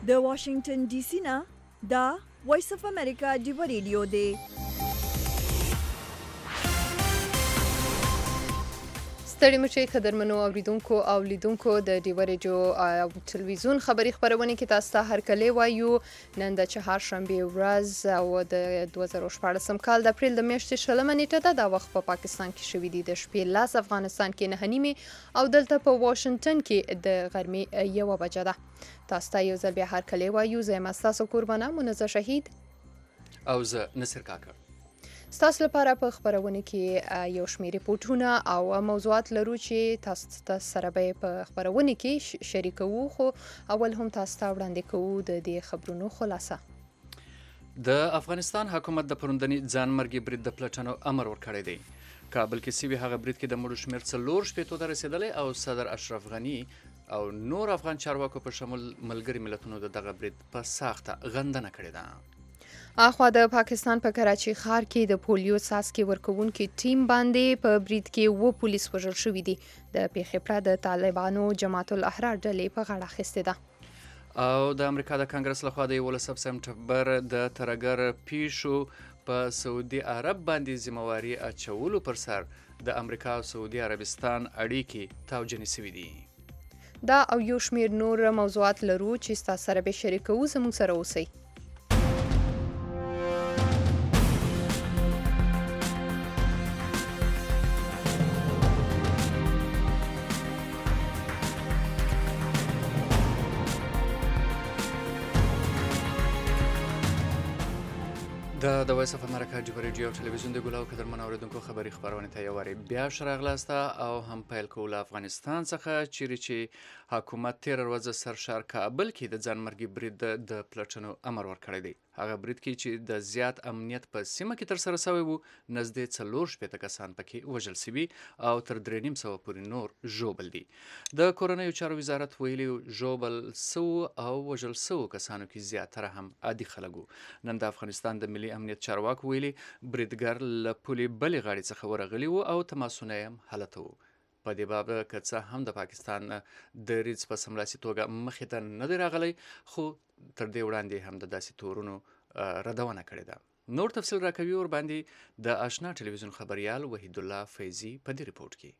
د واشنگټن ډي سي نه دا وایس اف امریکا ډیو ریډیو دی. ستړي مشي قدرمنو اوریدونکو او لیدونکو د ډیو ریډیو او ټلویزیون خبری خبرونه کې تاسو ته هرکلی وایو. نن د چهارشنبه ورځ او د 2014 کال د اپریل د میاشتې 20 نیټه ده. دا وخت په پاکستان کې شوې دي د شپې 10، افغانستان کې 9:30 او دلته په واشنگټن کې د غرمې 1 بجه ده. تاسو ته یو ځل بیا هرکلی وایو. زه یم ستاسو قربانه منزه شهید او زه نصر کاکړ. ستاسو لپاره په خبرونه کې یو شمېر ریپورټونه او موضوعات لرو چې تاسو سره به په خبرونه کې شریکوو، خو اول هم تاسو ته وړاندې کوو د دې خبرونو خلاصه. د افغانستان حکومت د پروندني ځان مرګي برید د پلټنو امر ورکړی دی. کابل کې سوي هغه برید کې د مړو شمېر 4 ته رسیدلی او صدر اشرف غني او نور افغان چارواکو په شمول ملګري ملتونو د دغه برید په ساخته غندنه کړې ده. اخوا د پاکستان په کراچي ښار کې د پولیو څاڅکي ورکوونکي ټیم باندې په برید کې 2 پولیس وژل شوي دي. د پیښې پرته د طالبانو جماعت الاحرار ډلې په غاړه اخیستې ده. او د امریکا د کانګرس لخوا د 11 سپتمبر د ترګر پیښو په سعودي عرب باندې ذمہواري اچولو پر سر د امریکا او سعودي عربستان اړیکې تاوجنې شوي دي. دا او یو شمېر نور موضوعات لرو چې تاسو سره به شریکوو. زموږ سره اوسئ. د وایس اف امریکا ډیو ریډیو او ټلویزیون د ګلاو قدرمن اوریدونکو خبری خبرونه ته یو واری بیا شراغلاسته او هم پیل کول افغانستان څخه چې حکومت 13 ورځې سرشار کابل کې د ځان مرګي برید د پلټنو امر ورکړی دی. هغه برید کې چې د زیات امنیت په سیمه کې تر سره شوی وو، نږدې 4 کسان پکې وژل شوي او تر 350 پورې نور ژوبل دي. د کورنیو چارو وزارت ویلي ژوبل سو او وژل سو کسانو کې زیاتره هم عادي خلک وو. نن د افغانستان د ملي امنیت چارواکو ویلي بریدګر له پولې بلې غاړې څخه ورغلي وو او تماسونه یې حالت وو. په دې باب که څه هم د پاکستان د ریځ په سملاسي توګه مخې ته نه دی راغلی، خو تر دې وړاندې هم د داسې تورونو ردونه کړې ده. نور تفصیل راکوي ور باندې د آشنا ټلویزیون خبریال وحید الله فیضی په دې ریپورت کې.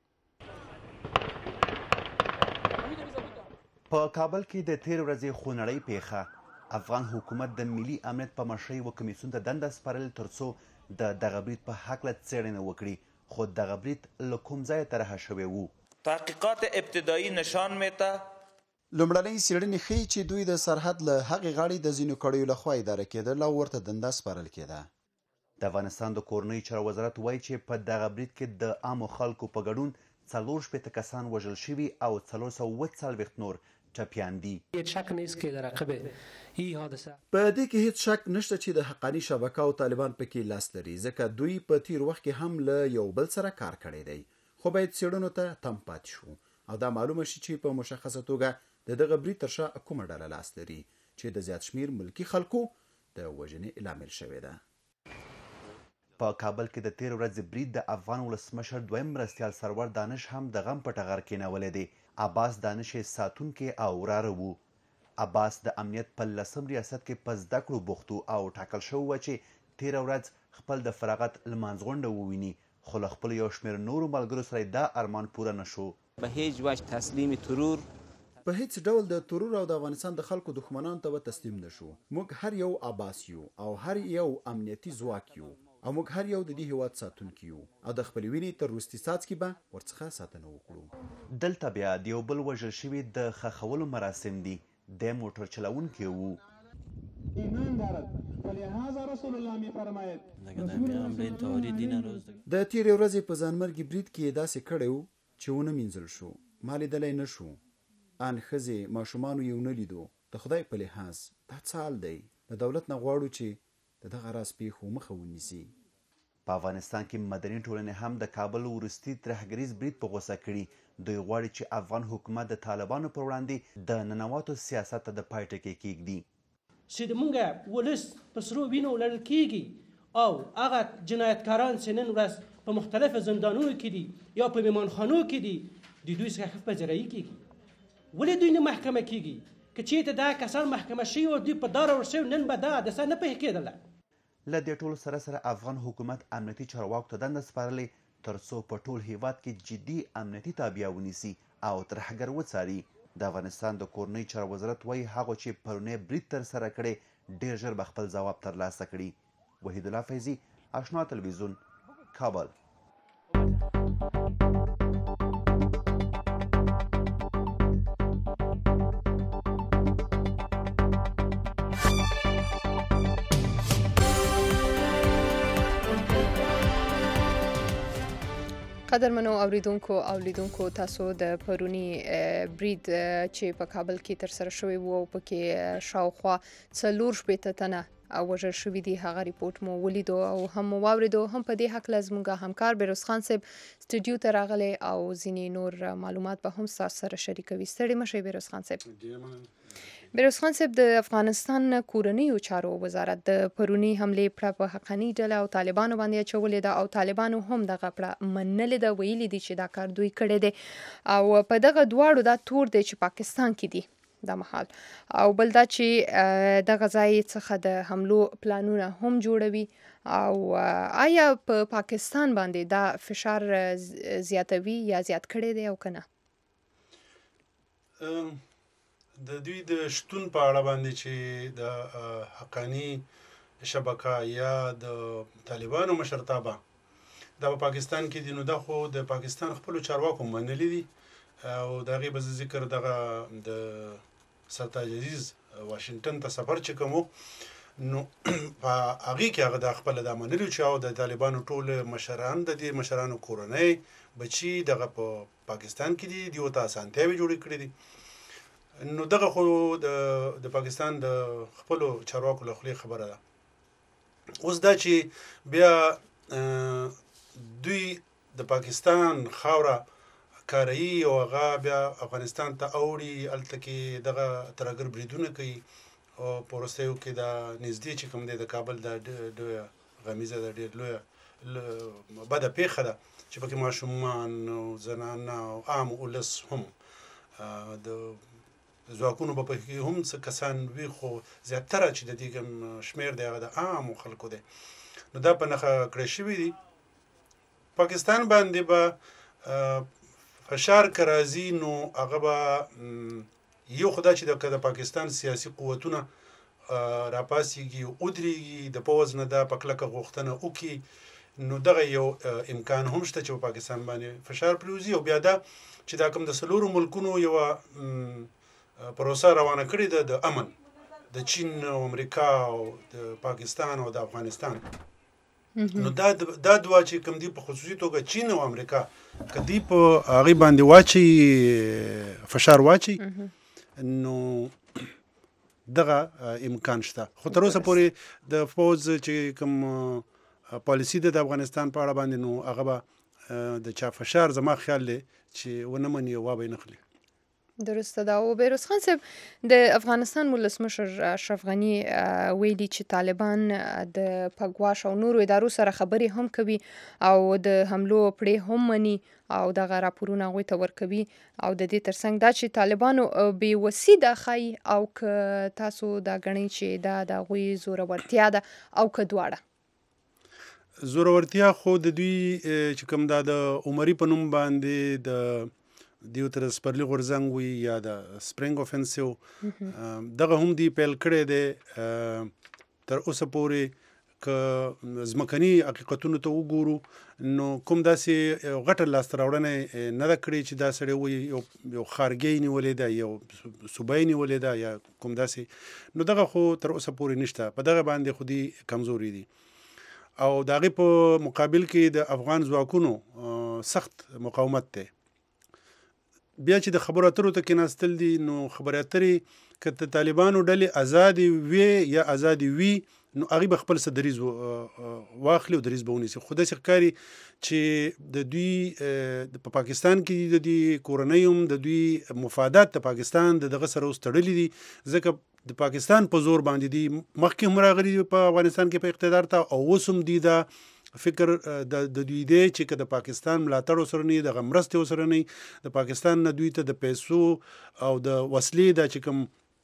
په کابل کې د 13 ورځې خونړۍ پیښه افغان حکومت د ملي امنیت په مشرۍ و کمیسیون ته دنده سپارل ترڅو د دغه برید په هکله څېړنه وکړي، خو دغه برید له کوم ځایه طرحه شوی وو. تحقیقات ابتدایی نشان میده لومړنۍ څېړنې ښیي چې دوی د سرحد له هغې غاړې د ځینو کړیو لخوا اداره کېدل او ورته دنده سپارل کېده. د افغانستان د کورنیو چارو وزارت وایي چې په دغه برید کې د عامو خلکو په ګډون 4 کسان وژل شوي او 440 نور ټپیان دي. په دې کې هیڅ شک نشته چې د حقاني شبکه او طالبان پکې لاس لري، ځکه دوی په تیر وخت کې هم له یو بل سره کار کړی دی. خو باید څېړنو ته تم پاتې شو او دا معلومه شي چې په مشخصه توګه د دغه برید تر شا کومه ډله لاس لري چې د زیات شمیر ملکي خلکو د وژنې لامل شوې ده. په کابل کې د 13 ورځې برید د افغان ولسمشر دویم مرستیال سرور دانش هم د غم په ټغر کېنولی دی. عباس دانش یې ساتونکی او وراره وو. عباس د امنیت په 10م ریاست کې په زده کړو بوخت او ټاکل شوی و چې 13 ورځ خپل د فراغت لمانځغونډه وویني، خو له خپل یو شمېر نورو ملګرو سره دا ارمان پوره نه شو. به هیڅ وجه تسلیم ترور په هیڅ ډول د ترور او د افغانستان د خلکو دښمنانو ته به تسلیم نشو. موږ هر یو عباس یو او هر یو امنیتي ځواک یو او موږ هر یو د دې هیواد ساتونکي یو او د خپل وینې تر وروستي څاڅکي به ورڅخه ساتنه وکړو. دلته بیا د یو بل وژل شوي د خښولو مراسم دي. د موټر چلوونکی وو. ایمان دارد فلهذا رسول الله می فرماید د تیرې ورځې په ځانمرګي برید کې داسې کړی و چې ونه مینځل شو، ما لیدلی نه شو، ان ښځې ماشومانو یې ونه لیدو. د خدای په لحاظ دا څه حال دی؟ د دولت نه غواړو چې د دغه راز پیښو مخه ونیسي. په افغانستان کې مدني ټولنې هم د کابل وروستي ترهګریز برید په غوسه کړي. دوی غواړي چې افغان حکومت د طالبانو پر وړاندې د ننواتو سیاست ته د پای ټکی کېږدي. چې د مونږ ولس په سرو وینو لړل کېږي او هغه جنایتکاران چې نن ورځ په مختلفو زندانونو کې دي یا په میمانخانو کې دي، د دوی څخه په جرایي کېږي. ولې دوی نه محکمه کېږي؟ که چېرته دا کسان محکمه شوي او دوی په دار ورسوي نن به دا حادثه نه پیښ کېدله. له دې ټولو سره افغان حکومت امنیتي چارواکو ته دنده سپارلې ترڅو په ټول هیواد کې جدي امنیتي تابعه ونیسي او ترهګر وڅاري. د افغانستان د کورنۍ چارو وزارت وایي هغو چې پرونی برید ترسره کړی ډېر ژر به خپل ځواب ترلاسه کړي. وحید الله فیضي، اشنا تلویزیون، کابل. قدرمنو اوریدونکو او لیدونکو، تاسو د پرونی برید چې په کابل کې ترسره شوی و او پکې شاوخوا 4 شپېته تنه وژل شوي دي هغه ریپورټ مو ولیدو او هم مو واوریدو. هم په دې هکله زموږ همکار بیروز خان صاحب سټوډیو ته راغلی او ځینې نور معلومات به هم ستاسو سره شریکوي. ستړي مه شئ بیروز خان صاحب. بیروز خان صاحب، د افغانستان کورنیو چارو وزارت د پرونی حملې پړه په حقاني ډله او طالبانو باندې اچولې ده او طالبانو هم دغه پړه منلې ده، ویلي دي چې دا کار دوی کړی دی او په دغه دواړو دا تور دی چې پاکستان کې دي دا مهال، او بل دا چې دغه ځای څخه د حملو پلانونه هم جوړوي. او آیا په پاکستان باندې دا فشار زیاتوي یا زیات کړی دی او که نه؟ د دوی د شتون په اړه باندې چې د حقاني شبکه یا د طالبانو مشرتابه دا په پاکستان کې دي، نو دا خو د پاکستان خپلو چارواکو منلي دي او د هغې به زه ذکر دغه د سرتاج عزیز واشنګټن ته سفر چې کوم نو په هغې کې هغه دا خپله دا منلي چې او د طالبانو ټول مشران د دې مشرانو کورنۍ بچي دغه په پاکستان کې دي، دوی ته اسانتیاوې جوړې کړې دي. نو دغه خو د پاکستان د خپلو چارواکو له خولې خبره ده. اوس دا چې بیا دوی د پاکستان خاوره کاروي او هغه بیا افغانستان ته اوړي، هلته کې دغه ترهګر بریدونه کوي او په وروستیو کې دا نږدې چې کوم دی د کابل دا ډېره غمیزه ده، ډېر لویه بده پیښه ده چې پکې ماشومان او زنانه او عام ولس هم د ځواکونو به پکې هم څه کسان وي، خو زیاتره چې د دې کوم شمېر دی هغه د عامو خلکو دی. نو دا په نښه کړی شوي دي. پاکستان باندې به فشار که راځي نو هغه به یو خو دا چې د پاکستان سیاسي قوتونه راپاسېږي او ودرېږي، د پوځ نه دا په کلکه غوښتنه وکړي، نو دغه یو امکان هم شته چې په پاکستان باندې فشار پرېوځي. او بیا دا چې دا کوم د 4 ملکونو یوه پروسه روانه کړې ده د امن، د چین او امریکا او د پاکستان او د افغانستان، نو دا دوه چې کوم دي په خصوصي توګه چین او امریکا که دوی په هغې باندې واچي فشار واچي نو دغه امکان شته. خو تر اوسه پورې د پوځ چې کوم پالیسي ده د افغانستان په اړه باندې نو هغه به د چا فشار زما خیال دی چې ونه مني او وابه یې نه خلي. درسته ده. او بیروز خان صاحب، د افغانستان ولسمشر اشرف غني ویلي چې طالبان د پګواش او نورو ادارو سره خبرې هم کوي او د حملو پړې هم مني او دغه راپورونه هغوی ته ورکوي، او د دې ترڅنګ دا چې طالبانو بې وسي ده ښایي او که تاسو دا ګڼئ چې دا د هغوی زورورتیا ده او که دواړه؟ زورورتیا خو د دوی چې کوم دا د عمري په نوم باندې د دیو تر سپرلی غورځنګ وي یا د سپرینګ اوفنسیو دغه هم دی پیل کړی دی. تر اوسه پورې که ځمکني حقیقتونو ته وګورو نو کوم داسې غټه لاسته راوړنه نه ده کړې چې دا سړی وایي یو ښارګۍ نیولې ده، یو صوبه یې نیولې ده یا کوم داسې، نو دغه خو تر اوسه پورې نشته. په دغه باندې خو دي کمزوري دي او د هغې په مقابل کې د افغان ځواکونو سخت مقاومت دی. بیا چې د خبرو اترو ته کېناستل دي نو خبرې اترې که د طالبانو ډلې ازادې وي یا ازادې وي نو هغې به خپل څه دریځ واخلي او دریځ به ونیسي. خو داسې ښکاري چې د دوی په پاکستان کې د دوی کورنۍ هم د دوی مفادات د پاکستان دغه سره اوس تړلي دي، ځکه د پاکستان په زور باندې دي مخکې هم راغلي په افغانستان کې په اقتدار ته او اوس هم دي دا فکر د دوی دی چې که د پاکستان ملاتړ ورسره نه وي، دغه مرستې ورسره نه وي، د پاکستان نه دوی ته د پیسو او د وسلې دا چې کوم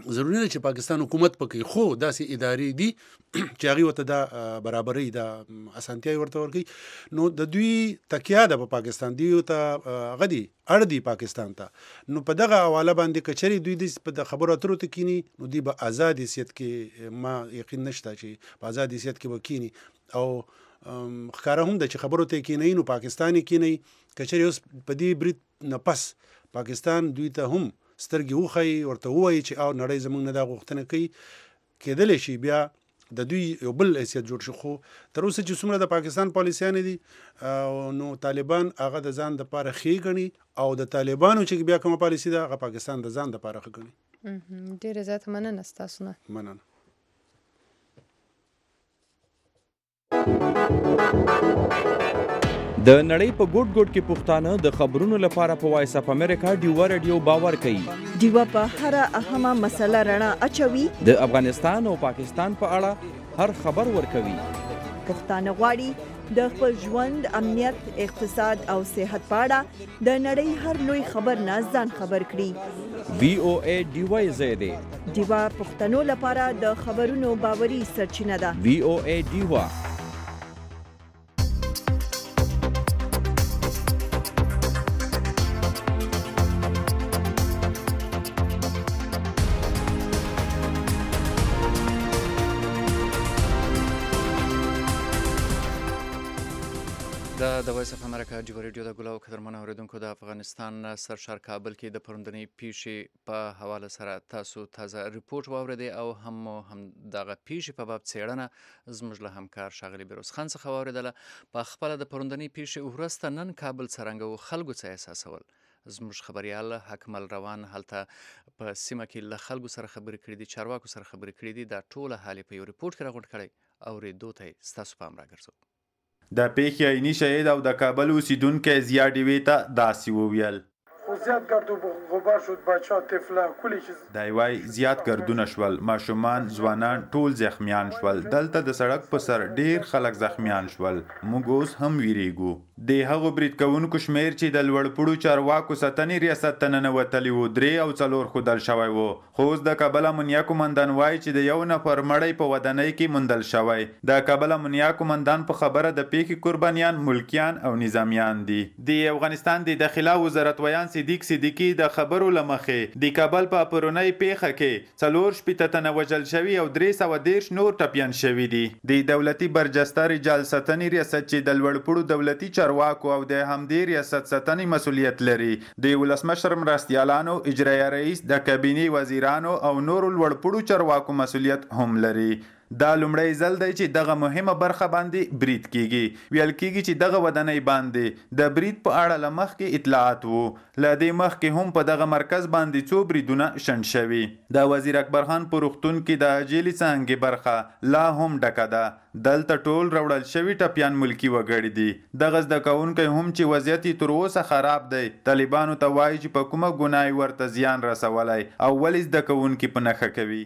ضروري نه چې پاکستان حکومت پکې خو داسې ادارې دي چې هغې ورته دا برابرۍ دا اسانتیاوې ورته ورکوي نو د دوی تکیه ده په پاکستان دوی ته هغه دي اړ دي پاکستان ته نو په دغه حواله باندې که چېرې دوی د خبرو اترو ته کینی نو دوی به ازاد حیثیت کې ما یقین نشته چې په ازاد حیثیت کې به کینی او ښکاره هم ده چې خبرو ته کینی نو پاکستان یې کینی که چېرې اوس په دې برید نه پس پاکستان دوی ته هم سترګې وښیي ورته ووایي چې او نړۍ زموږ نه دا غوښتنه کوي کېدلی شي بیا د دوی یو بل حیثیت جوړ شي خو تر اوسه چې څومره د پاکستان پالیسیانې دي نو طالبان هغه د ځان دپاره ښې ګڼي او د طالبانو چې بیا کومه پالیسي ده هغه پاکستان د ځان دپاره ښه ګڼي. ډېره زیاته مننه ستاسو نه. مننه. د نړۍ په ګوټ ګوټ کې پښتانه د خبرونو لپاره په وایس اف امریکا ډیوا رادیو باور کوي. ډیوا په هر اهمه مسله رڼا اچوي. د افغانستان او پاکستان په اړه هر خبر ورکوي. پښتانه غواړي د خپل ژوند، امنیت، اقتصاد او صحت په اړه د نړۍ هر لوی خبر نه ځان خبر کړي. VOA ډیوا زیاده. ډیوا پښتنو لپاره د خبرونو باوري سرچینه ده. VOA ډیوا. د وایس اف امریکا ډیوا ریډیو د ګلو قدرمن اوریدونکو د افغانستان سرشار کابل کې د پروندنۍ پیښې په حواله سره تاسو تازه ریپورت واوریدئ او هم دغه پیښې په باب څېړنه زموږ له همکار ښاغلي بیروز خان څخه واوریدله. په خپله د پروندنۍ پیښې وروسته نن کابل څرنګه و، خلکو څه احساسول؟ زموږ خبریال حکمل روان هلته په سیمه کې له خلکو سره خبرې کړې دي، چارواکو سره خبرې کړې دي. دا ټوله حال په یو ریپورت کې راغونډ کړی، اورېدو ته یې ستاسو پام راګرځوو. د پیښې عیني شهید او د کابل اوسیدونکی ضیا ډیوې ته داسې وویل. زیات گرد و غبار شد، بچه ها طفلا کلی چیز. دی وای زیات ګردونه شول، ماشومان ځوانان ټول زخمیان شول. دلته د سړک په سر ډیر خلک زخمیان شول. موږ اوس هم ویریږو. د هغو برید کوونکو شمیر چې د لوړپوړو چارواکو ساتنې ریاست ته ننوتلي وو 3 او 4 ښودل شوی وو. خو اوس د کابل امنیه قومندان وایي چې د یو نفر مړی په ودانۍ کې موندل شوی. د کابل امنیه قومندان په خبره د پیښې قربانیان ملکیان او نظامیان دي. د افغانستان د داخله وزارت ویان صدیق صدیقی د خبرو لمخې د کابل په پرونی پیښه کې 4 شپېته تنه وژل شوي او 313 نور ټپیان شوي دي. د دولتي برجسته رجال ساتنې ریاست چې د لوړپوړو دولتي چارواکو او د همدې ریاست ساتنې مسؤلیت لري، د ولسمشر مرستیالانو، اجرایه رئیس، د کابینې وزیرانو او نورو لوړپوړو چارواکو مسؤلیت هم لري. دا لومړی ځل دی چې دغه مهمه برخه باندې برید کیږي. ویل کیږي چې دغه ودانۍ باندې د برید په اړه له مخکې اطلاعات وو. له دې مخکې هم په دغه مرکز باندې څو بریدونه شنډ شوي. د وزیر اکبر خان په روغتون کې د اجیلي څانګې برخه لا هم ډکه ده. دلته ټول راوړل شوي ټپیان ملکي وګړي دي. دغه زده کوونکی هم چې وضعیت یې تر اوسه خراب دی، طالبانو ته وایي چې په کومه ګناه ورته زیان رسولی او ولې زده کوونکي په نښه کوي.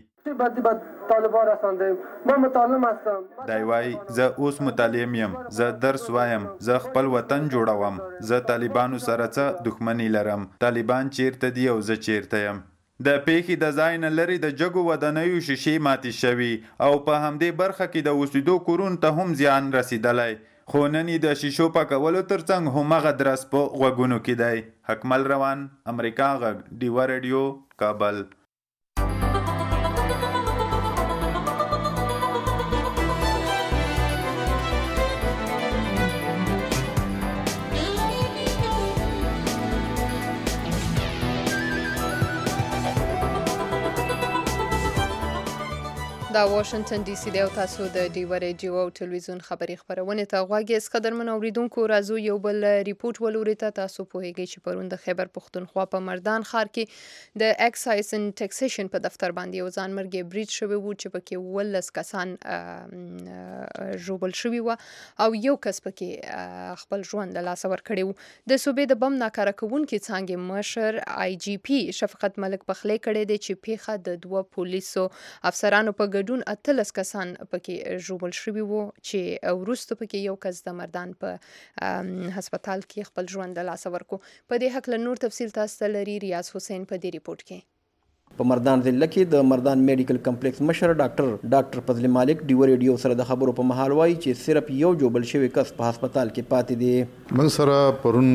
طالبان رسنده من متعلم هستم. دی وای زه اوس متعلم یم، زه درس وایم، زه خپل وطن جوړوم، زه طالبانو سره څه دښمني لرم، طالبان چیرته دي او زه چیرته یم. د پیښې د ځای نه لرې د جګو ودانیو شیشې ماتې شوي او په همدې برخه کې د اوسېدو کورونو ته هم زیان رسیدلی. خو نن یې د شیشو پاکولو ترڅنګ همغه درس په غوږونو کې دی. حکمل روان، امریکا غږ، ډیوا رادیو، کابل. دا واشنگټن ډي سي دی او تاسو د ډیوا رادیو او ټلویزیون خبري خبرونه ته غوږ یاست. قدرمن اوریدونکو، راځو یو بل ریپورت ولوري ته. تاسو پوهیږئ چې پرون د خیبر پښتونخوا په مردان ښار کې د اکسایز ان ټیکسیشن په دفتر باندې یو ځانمرګي برید شوی وو چې پکې 19 کسان ژوبل شوي وو او یو کس پکې خپل ژوند له لاسه ورکړی وو. د صوبې د بم ناکاره کوونکي څانګې مشر IGP شفقت ملک پخلی کړی دی چې پیښه د 2 پولیسو افسرانو په ګډون 18 کسان پکې ژوبل شوي وو چې وروسته پکې یو کس د مردان په هسپتال کې خپل ژوند له لاسه ورکړو. په دې هکله نور تفصیل تاسو ته لري ریاض حسین په دې ریپورت کې. په مردان ضلع کې د مردان میډیکل کمپلیکس مشر ډاکټر فضل مالک ډیو ریډیو سره د خبرو په مهال وایي چې صرف یو جوبل شوی کس په هسپتال کې پاتې دی. موږ سره پرون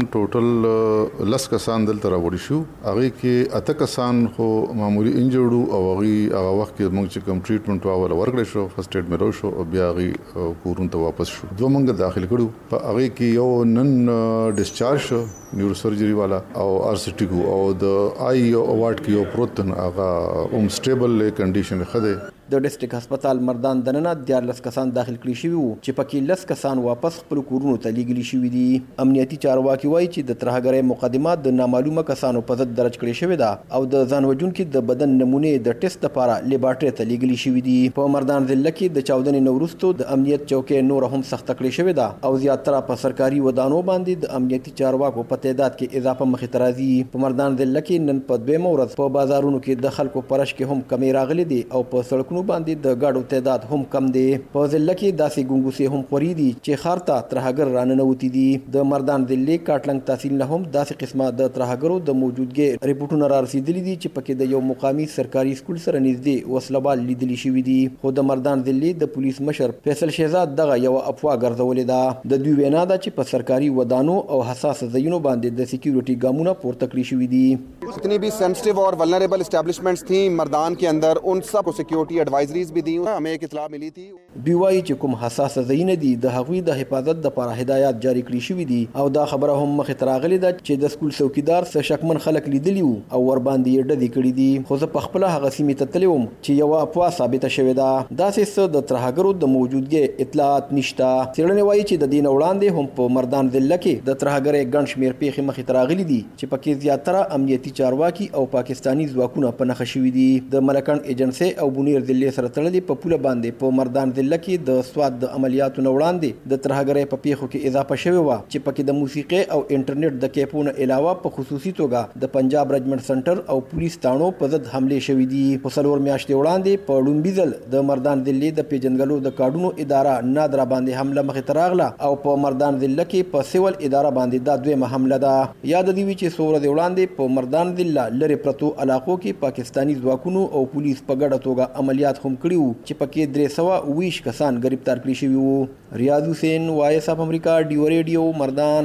ټوټل 10 کسان دلته راوړي شو، هغه کې 8 کسان خو معمولی انجرډ او هغه وخت کې موږ چې کوم ټریټمنټ واول ورکړی شو، فرست ایډ مې شو او بیا هغه کورون ته واپس شو. دوه موږ داخل کړو، په هغه کې یو نن ډیسچارج شو نیورو سرجری والا او ارسټی کو او د آی اوارډ کې یو پروتن هغه سټیبل کنډیشن خده. د ډیسټریکټ هسپتال مردان دننه 14 کسان داخل کړي شوي وو چې پکې 10 کسان واپس خپل کورونو ته لیږلي شوي دي. امنیتي چارواکي وایي چې د ترهګرۍ مقدمات د نامعلومه کسانو په ضد درج کړي شوې ده او د ځان وژونکي د بدن نمونې د ټیسټ لپاره لیبارټري ته لیږلي شوي دي. په مردان ضلع کې د 14 نه وروسته د امنیت چوکۍ نور هم سخت کړي شوې ده او زیاتره په سرکاري ودانو باندې د امنیتي چارواکو په تعداد کې اضافه مخې ته راځي. په مردان ضلع کې نن په 2 ورځ په بازارونو کې د خلکو پرش کې هم کمی راغلي دي او په سړکونو باندې د ګاډو تعداد هم کم دی. په ضلع کې داسې ګونګوسې هم خوري دي چې ښار ته ترهګر راننوتي دي. د مردان ضلع کاټلنګ تحصیل نه هم داسې قسمه د ترهګرو د موجودګۍ ریپورټونه را رسېدلي دي چې پکې د یو مقامي سرکاري سکول سره نږدې وسلوال لیدلي شوي دي. خو د مردان ضلع د پولیس مشر فیصل شهزاد دغه یو افوا ګرځولې ده. د دوی وینا ده چې په سرکاري ودانو او حساس ځایونو باندې د سکیورټي ګامونه پورته کړي شوي دي. जितनी भी सेंसिटिव और वल्नरेबल एस्टैब्लिशमेंट्स थी मर्दान के अंदर, उन सब को सिक्योरिटी एडवाइजरीज भी दी. हमें एक इत्तला मिली थी. دوی وایي چې کوم حساس ځایونه دي د هغوی د حفاظت لپاره هدایات جاری کړي شوي دي او دا خبره هم مخې ته راغلې ده چې د سکول څوکیدار څه شکمن خلک لیدلي وو او ورباندې یې ډزې کړي دي. خو زه پخپله هغه سیمې ته تللی وم چې یوه افوا ثابته شوې ده. داسې څه د ترهګرو د موجودګۍ اطلاعات نشته. څېړنې وایي چې د دې نه وړاندې هم په مردان ضلع کې د ترهګرۍ ګڼ شمېر پیښې مخې ته راغلي دي چې پکې زیاتره امنیتي چارواکي او پاکستاني ځواکونه په نښه شوي دي. د ملکنډ ایجنسۍ او بونیر ضلع سره تړلې په پوله باندې په مردان ضلع کې د سواد د عملیاتو نه وړاندې د ترهګرۍ په پیښو کې اضافه شوې وه چې پکې د موسیقۍ او انټرنیټ د کیپو نه علاوه په خصوصي توګه د پنجاب رجمنټ سنټر او پولیس تاڼو په ضد حملې شوې دي. په 4 میاشتې وړاندې په ړومبي ځل د مردان ضلع د پیژنګلو د کارډونو اداره نادره باندې حمله مخې ته راغله او په مردان ضلع کې په سیول اداره باندې دا دویمه حمله ده. یاد دي چې څو ورځې وړاندې په مردان ضلع لرې پرتو علاقو کې پاکستاني ځواکونو او پولیس په ګډه توګه عملیات هم کړي وو چې پکې 320 کسان گرفتار کړي شوي وو. ریاض حسین، وایس اف امریکا، ډیو ریډیو، مردان.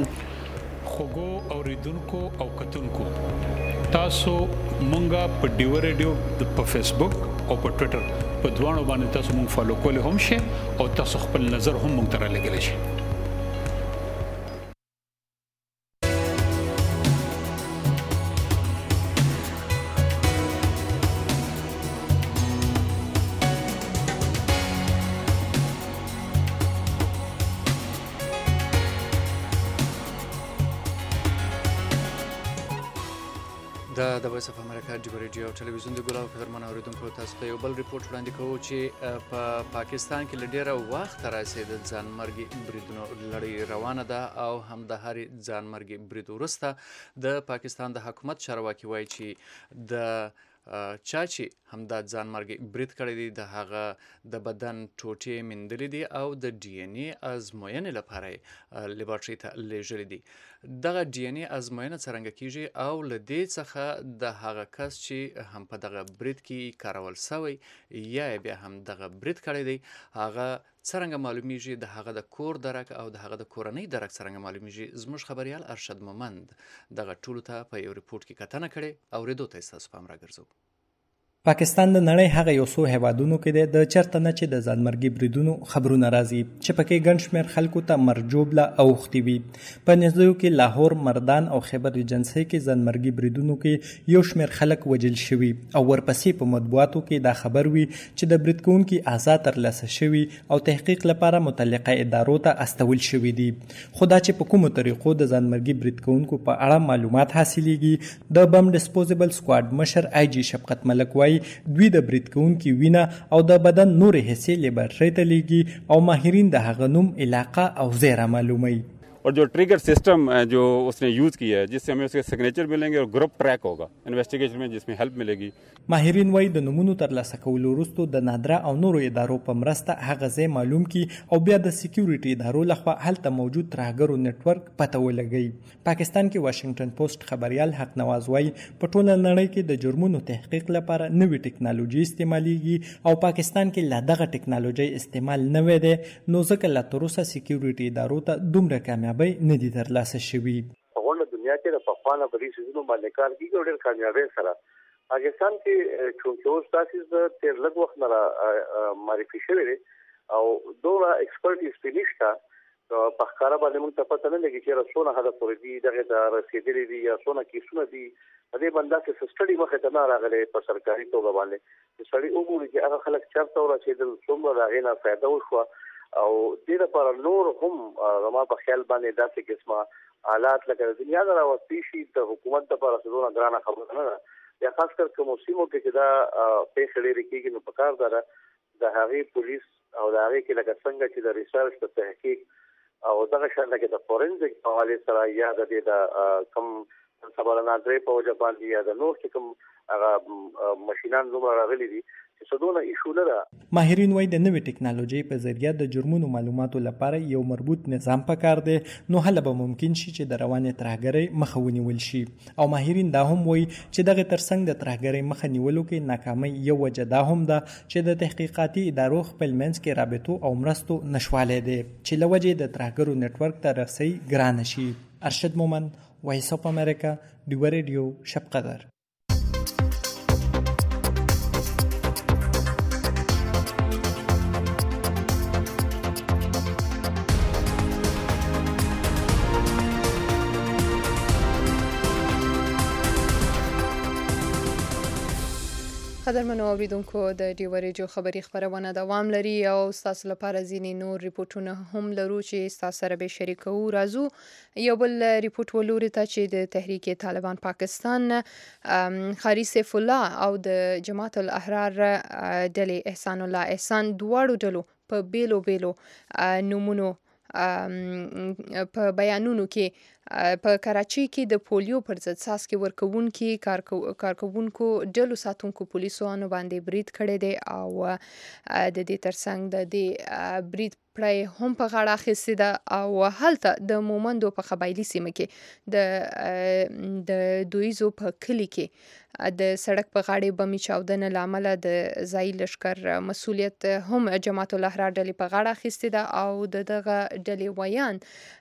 خوګو اوریدونکو او کتونکو تاسو مونږه په ډیو ریډیو په فیسبوک او په ټوئیټر په دوانو باندې تاسو مونږ فالو کولی هم شئ او تاسو خپل نظر هم مونږ ته رالیږلی شئ. د وایس اف امریکا ډیو ریډیو ټلویزیون د ګلاو قدرمن اوریدونکو تاسو ته یو بل ریپورت وړاندې کوو چې په پاکستان کې له ډېره وخته راځي د ځانمرګي بریدونو لړۍ روانه ده او هم د هرې ځانمرګي برید وروسته د پاکستان د حکومت چارواکي وایي چې د چا چې همدا ځانمرګي برید کړی دی د هغه د بدن ټوټې میندلې دي او د ډي ان اے ازموینې لپاره یې لیبارټري ته لیږلي دي. دغه ډي ان اے ازموینه څرنګه کیږي او له دې څخه د هغه کس چې هم په دغه برید کې کارول سوی یا بیا هم دغه برید کړی دی هغه څرنګه معلومیږي، د هغه د کور درک او د هغه د کورنۍ درک څرنګه معلومیږي. زموږ خبریال ارشد مومند دغه ټولو ته په یو ریپورت کې کتنه کړې اورېدو ته ستاسو پام راګرځو. پاکستان د نړۍ هغه یو څو هیوادونو کې دی د چرته نه چې د ځانمرګي بریدونو خبرونه راځي چې پکې ګڼ شمېر خلکو ته مرجوبله اوښتي وي. په نږدېو کې لاهور، مردان او خیبر ایجنسۍ کې ځانمرګي بریدونو کې یو شمېر خلک وژل شوي او ورپسې په مطبوعاتو کې دا خبر وي چې د برید کوونکي اعضا ترلاسه شوي او تحقیق لپاره متعلقه ادارو ته استول شوي دي. خو دا چې په کومو طریقو د ځانمرګي برید کوونکو په اړه معلومات حاصلېږي، د بم ډسپوزیبل سکواډ مشر آی جي شفقت ملک وایي دوی د برید کوونکي وینه او د بدن نورې حصې لیبارټرۍ ته لیږي او ماهرین د هغه نوم، علاقه او ځای را معلوموي. और जो ट्रिगर सिस्टम जो उसने यूज़ किया है जिससे हमें उसके सिग्नेचर मिलेंगे और ग्रुप ट्रैक होगा इन्वेस्टिगेशन में जिसमें हेल्प मिलेगी. ماهرین وایي د نمونو ترلاسه کولو وروسته د نادره او نورو ادارو په مرسته هغه ځای معلوم کی او بیا د سکیورټي ادارو لخوا هلته موجود ترهګرو نتورک پته ولګي. پاکستان کې واشنگټن پوسټ خبريال حق نواز وایي په ټوله نړۍ کې د جرمونو تحقیق لپاره نوې ټکنالوژي استعمالېږي او پاکستان کې لا دغه ټکنالوژي استعمال نه وي نو ځکه لا تر اوسه سکیورټي ادارو ته دومره کامیابی نه دي ترلاسه شوي. په غونډه دنیا کې د پخوانه په دې سیزونو باندې کار کیږي او ډېر کامیابی سره پاکستان کې چونکې اوس تاسو د تیر لږ وخت نه معرفي شوی دی او دوه ایکسپرټیز فینیشتا په ښکارا باندې موږ ته پته نه لګي چې رسونه هدا پورې دي دغه د رسیدلې دي یا څونه کیسونه دي دې باندې چې سټډي مخه ته نه راغلي په سرکاري توګه باندې چې سړی وګوري چې هغه خلک چرته ورسېدل څومره هغه نه فائدہ وشو او دې لپاره نور هم زما په خیال باندې داسې قسمه حالات لکه د دنیا د راوستي شي د حکومت لپاره څه ګرانه خبره نه ده یا خاص کر کوم موسمو کې چې دا پیښې لري کېږي نو په کار ده د هغې پولیس او د هغې کې لکه څنګه چې د ریسرچ د تحقیق او دغه شان لکه د فورنزیک په حواله سره یا د کم خبرناګرۍ په وجه باندې یا د نور چې کوم هغه ماشینان دومره راغلي دي چې څه ایشو نه ده. ماهرین وایي د نوې ټکنالوژي په ذریعه د جرمونو معلوماتو لپاره یو مربوط نظام پکار دی نو هله به ممکن شي چې د روانې ترهګرۍ مخه ونیول شي او ماهرین دا هم وایي چې دغه ترڅنګ د ترهګرۍ مخه نیولو کې ناکامۍ یو وجه دا هم ده چې د تحقیقاتي ادارو خپل منځ کې رابطو او مرستو نشوالی دی چې له وجې د ترهګرو نتورک ته رسۍ ګرانه شي. ارشد مومن، وایس اف امریکا، ډیوه ریډیو، شب قدر. قدرمنو اوریدونکو د ډیوه ریډیو خبري خبرونه دوام لري او تاسو لپاره ځینې نور ریپورتونه هم لرو چې تاسو سره به شریکو. راځو یو بل ریپورت ولوري ته چې د تحریک طالبان پاکستان خاري سیف الله او د جماعت الاحرار ډلې احسان الله احسان دواړو ډلو په بیلو بیلو نومونو په بیانونو کې په کراچۍ کې د پولیو پر ضد څاڅکي ورکوونکي کارکوونکو ډلو ساتونکو پولیسوانو باندې برید کړی دی او د دې ترڅنګ د دې برید پړی هم په غاړه اخیستې ده او هلته د مومندو په قبایلي سیمه کې د دویزو په کلي کې د سړک په غاړې بمي چاودنه له امله د ځایي لښکر مسؤلیت هم جماعت الاحرار ډلې په غاړه اخیستې ده او دغه ډلې ویان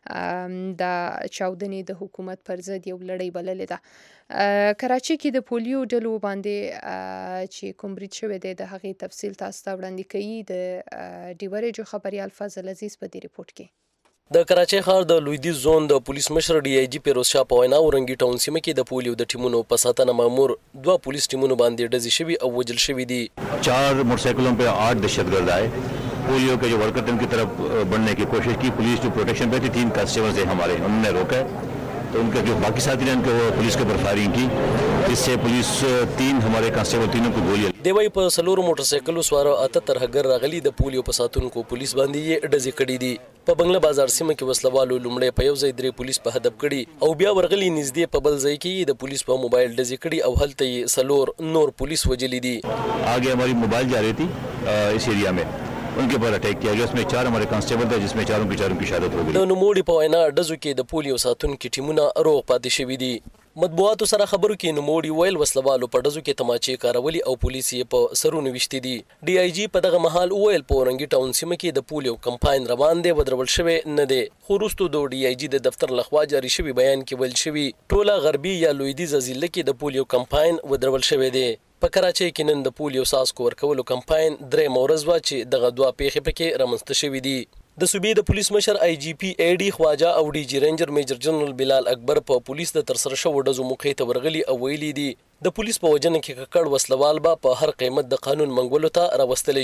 د چاودنې د حکومت پر ضد یو لړۍ بللې ده. کراچۍ کې د پولیو ډلو باندې چې کوم برید شوی دی د هغې تفصیل تاسو ته وړاندې کوي د ډیوه ریډیو خبریال فضل عزیز په دې ریپورت کې. د کراچۍ ښار د لویدیځ زون د پولیس مشر ډي آی جي پیروز شاه په وینا ورنګي ټاون سیمه کې د پولیو د ټیمونو په ساتنه مامور دوه پولیس ټیمونو باندې ډزې شوي او وژل شوي دي. 4 मोटरसाइकिलों पे 8 दहशतगर्द आए. पोलियो के जो वर्कर थे उनकी तरफ बढ़ने की कोशिश की. पुलिस जो प्रोटेक्शन पे थी 3 कांस्टेबल थे हमारे, उन्होंने रोका तो उनके जो बाकी साथी ने उनके वो पुलिस के ऊपर फायरिंग की जिससे पुलिस 3 हमारे कांस्टेबल तीनों को गोली دیوای په سلور موټرسایکل سوار اته ترهګر راغلي د پولیو په ساتونکو پولیس باندې یې ډزې کړې دي. په بنگله بازار سیمه کې وسلوالو لومړی په یو ځای 3 پولیس په هدف کړي او بیا ورغلي نږدې په بل ځای کې د پولیس په موبایل ډزې کړي او هلته یې سلور نور پولیس وجلي دي. आगे हमारी मोबाइल जा रही थी इस एरिया में, उनके पर अटैक किया गया. उसमें 4 हमारे कांस्टेबल थे जिसमें चारों की शहादत हो गई. د نوموړي په وینا ډزو کې د پولیو ساتونکو ټیمونه روغ پاتې شوي دي. مطبوعاتو سره خبرو کې نوموړي ویل وسلوالو په ډزو کې تماچې کارولي او پولیس یې په سرونو ویشتي دي. ډي آی جي په دغه مهال ویل په اورنګي ټاون سیمه کې د پولیو کمپاین روان دی ودرول شوی نه دی. خو وروسته د ډي آی جي د دفتر لخوا جاري شوی بیان کې ویل شوي ټوله غربي یا لویدیځ ضلع کې د پولیو کمپاین ودرول شوی دی. په کراچۍ کې نن د پولیو څاڅکو ورکولو کمپاین 3 ورځ وا چې دغه دوه پیښې پکې رامنځته شوي دي. د صوبې د پولیس مشر آی جی پی ای ډي خواجه او ډي جی رینجر میجر جنرال بلال اکبر په پولیس د ترسره شوو ډزو موقع ته ورغلي او ویلي دي د پولیس په وجنه کې ککړ وسلوال به په هر قیمت د قانون منګولو ته راوستلی شي.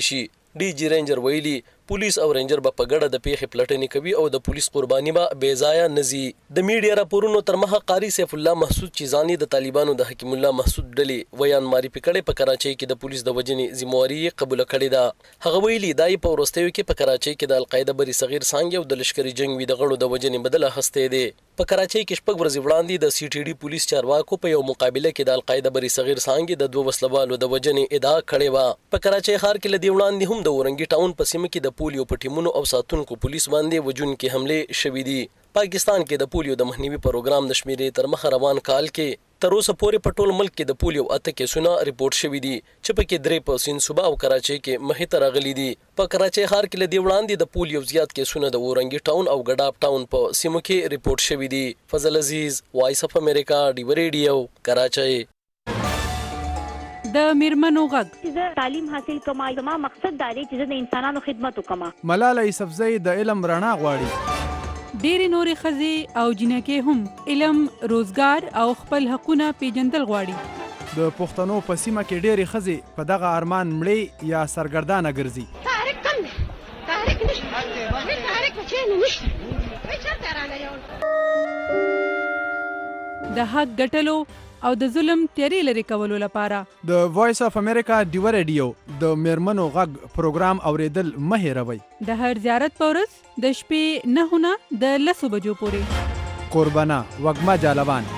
ډي جی رینجر ویلي پولیس او رینجر به په ګډه د پیښې پلټنې کوي او د پولیس قرباني به بې ځایه نه ځي. د میډیا راپورونو تر مخه قاري سیف الله محسود چیزانی د طالبانو د حکیم الله محسود ډلې ویان معرفي کړی په کراچۍ کې د پولیس د وژنې ذمہواري یې قبوله کړې ده. هغه ویلي دا یې په وروستیو کې په کراچۍ کې د القاعده بری صغیر څانګې او د لشکري جنګ وي د غړو د وژنې بدل اخیستی دی. په کراچۍ کې شپږ ورځې وړاندې د سی ټي ډي پولیس چارواکو په یو مقابله کې د القاعده بری صغیر څانګې د دوه وسلوالو د وژنې ادعا کړې وه. په کراچۍ ښار کې له دې وړاندې هم د اورنګي ټاون په سیمه کې د پولیو په ټیمونو او ساتونکو پولیس باندې وژونکي حملې شوې دي. پاکستان کې د پولیو د مخنیوي پروګرام د شمیرې تر مخه روان کال کې تر اوسه پورې په ټول ملک کې د پولیو 8 کیسونه ریپورت شوي دي چې پکې 3 په سیند صوبه او کراچۍ کې مخې ته راغلي دي. په کراچۍ ښار کې له دې وړاندې د پولیو زیات کیسونه د اورنګي ټاون او ګډاب ټاون په سیمو کې ریپورت شوي دي. فضل عزیز، وایس اف امریکا، ډیو ریډیو، کراچۍ. د میرمنو غږ زه تعلیم حاصل کوم. زما مقصد دا دی چې زه د انسانانو خدمت وکم. ملاله یوسفزۍ د علم رڼا غواړي. ډېرې نورې ښځې او جنکې هم علم، روزګار او خپل حقونه پیژندل غواړي. د پښتنو په سیمه کې ډېرې ښځې په دغه ارمان مړې یا سرګردانه ګرځي. تحریک کم دی، تحریک نشته، تحریک په چینو نشته، چېرته رانه یو د حق ګټلو او د ظلم تیارې لرې کولو لپاره د وایس اف امریکا ډیو ریډیو د میرمنو غږ پروګرام اوریدل مه هېروئ. د هر زیارت په ورځ د شپې 9 نه د 10 بجو پورې. قربانه وږمه جالوان.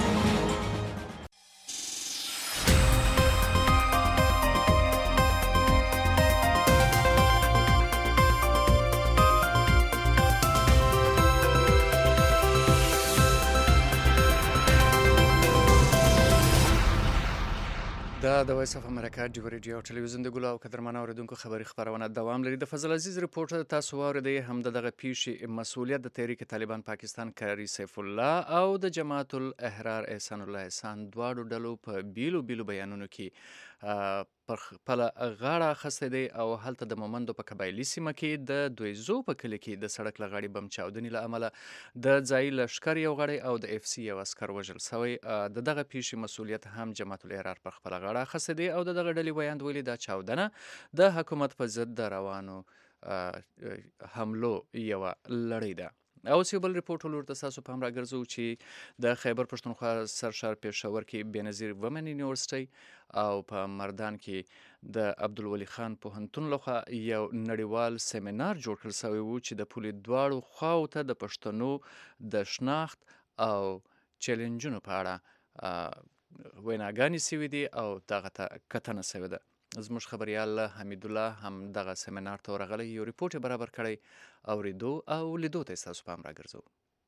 دا د وایس اف امریکا ډیو ریډیو ټلویزیون د ګلو او قدرمنو اوریدونکو خبري خبرونه دوام لري. د فضل عزیز ریپورټ تاسو واوریدئ. هم دغه پیښې مسؤلیت د تحریک طالبان پاکستان قاری سیف الله او د جماعت الاحرار احسان الله احسان دواړو ډلو په بیلو بیلو بیانونو کې پر خپل غاړه اخیستی دی او هلته د مومندو په قبایلي سیمه کې د دویزو په کلي کې د سړک له غاړې بم چاودنې له امله د ځایي لښکر یو غړی او د اف سی یو عسکر وژل سوی. د دغه پیښې مسؤلیت هم جماعت الاحرار پر خپله غاړه اخیستی دی او د دغه ډلې ویاند ویلي دا چاودنه د حکومت په ضد د روانو حملو یوه لړۍ ده. اوس یو بل ریپورټ ولور ته ستاسو پام راګرځو چې د خیبر پښتونخوا سرشار پېښور کې بېنظیر ومن یونیورسټۍ او په مردان کې د عبدالولي خان پوهنتون لخوا یو نړیوال سیمینار جوړ کړل سوی و چې د پولې دواړو خواو ته د پښتنو د شناخت او چیلنجونو په اړه ویناګانې سوي دي او دغه ته کتنه سوې ده. زموږ خبریال حمید الله هم دغه سیمینار ته ورغلی، یو ریپورټ یې برابر کړی. اوریدو او لیدو ته ستاسو پام راګرځو.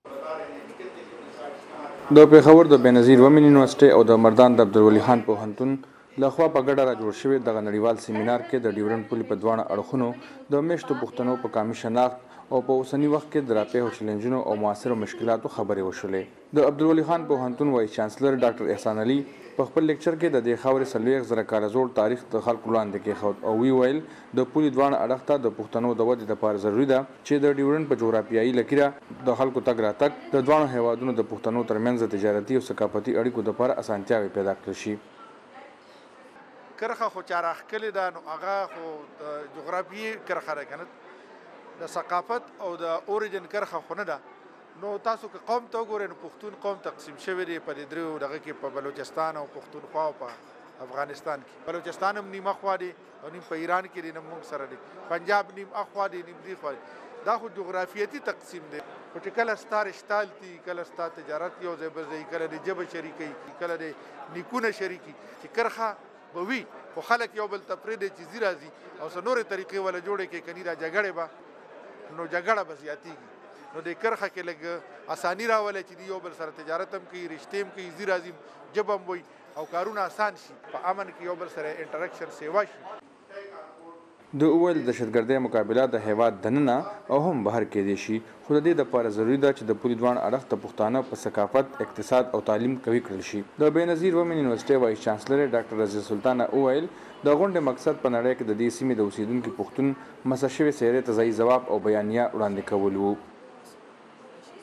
د پېښور د بېنظیر ومن یونیورسټۍ او د مردان د عبدالولي خان پوهنتون لخوا په ګډه را جوړ شوی دغه نړیوال سیمینار کې د ډیورنډ پولې په دواړه اړخونو د میشتو پښتنو په قامي شناخت او په اوسني وخت کې د راپېښو چیلنجونو او معاصرو مشکلاتو خبرې وشولې. د عبدالولي خان پوهنتون وایس چانسلر ډاکټر احسان علي په خپل لیکچر کې د دې خاورې 40,000 کاله زوړ تاریخ د خلکو وړاندې کېښود او وی ویل د پولې دواړه اړخ ته د پښتنو د ودې لپاره ضروري ده چې د ډیورنډ په جغرافیایي لکیره د خلکو تګ راتګ د دواړو هیوادونو د پښتنو ترمنځ د تجارتي او ثقافتي اړیکو لپاره اسانتیاوې پیدا کړل شي. کرخه خو چاره ښکلې ده، نو هغه خو د جغرافیې کرخه ده، کنه د ثقافت او د اوریجن کرخه خو نه ده. نو تاسو که قوم ته وګورئ نو پښتون قوم تقسیم شوی دی په دې دریو دغه کې، په بلوچستان او پښتونخوا او په افغانستان کې. بلوچستان هم نیمه خوا دی او نیم په ایران کې دی، نیم موږ سره دی. پنجاب نیم اخوا دی، نیم دی خوا دی. دا خو جغرافیتي تقسیم دی. خو چې کله ستا رشتال دي، کله ستا تجارت یو ځای بل ځای، کله د ژبه شریکوي، کله د نیکونه شریکي، چې کرخه به وي خو خلک یو بل ته پرېږدي چې ځي راځي او څه نورې طریقې وله جوړې کړي، کني دا جګړې به نو جګړه به زیاتېږي. نو د کرخه کې لږ اساني راولي چې یو بل سره تجارت هم کوي، رشتې هم کوي، ځي راځي، ژبه هم وي او کارونه اسان شي، په امن کې یو بل سره انټراکشن سیوا شي. د اویل دهشتګردۍ مقابله د هیواد دننه او هم بهر کېدی شي، خو د دې لپاره ضروري ده چې د پولې دواړه اړخ ته پښتانه په ثقافت، اقتصاد او تعلیم قوي کړل شي. د بېنظیر ومن یونیورسټۍ وایس چانسلر ډاکټر رضیه سلطانه اویل د غونډې مقصد په نړۍ کې د دې سیمې د اوسیدونکو پښتون مسح شوې څېرې ته ځایي ځواب او بیانیه وړاندې کول و.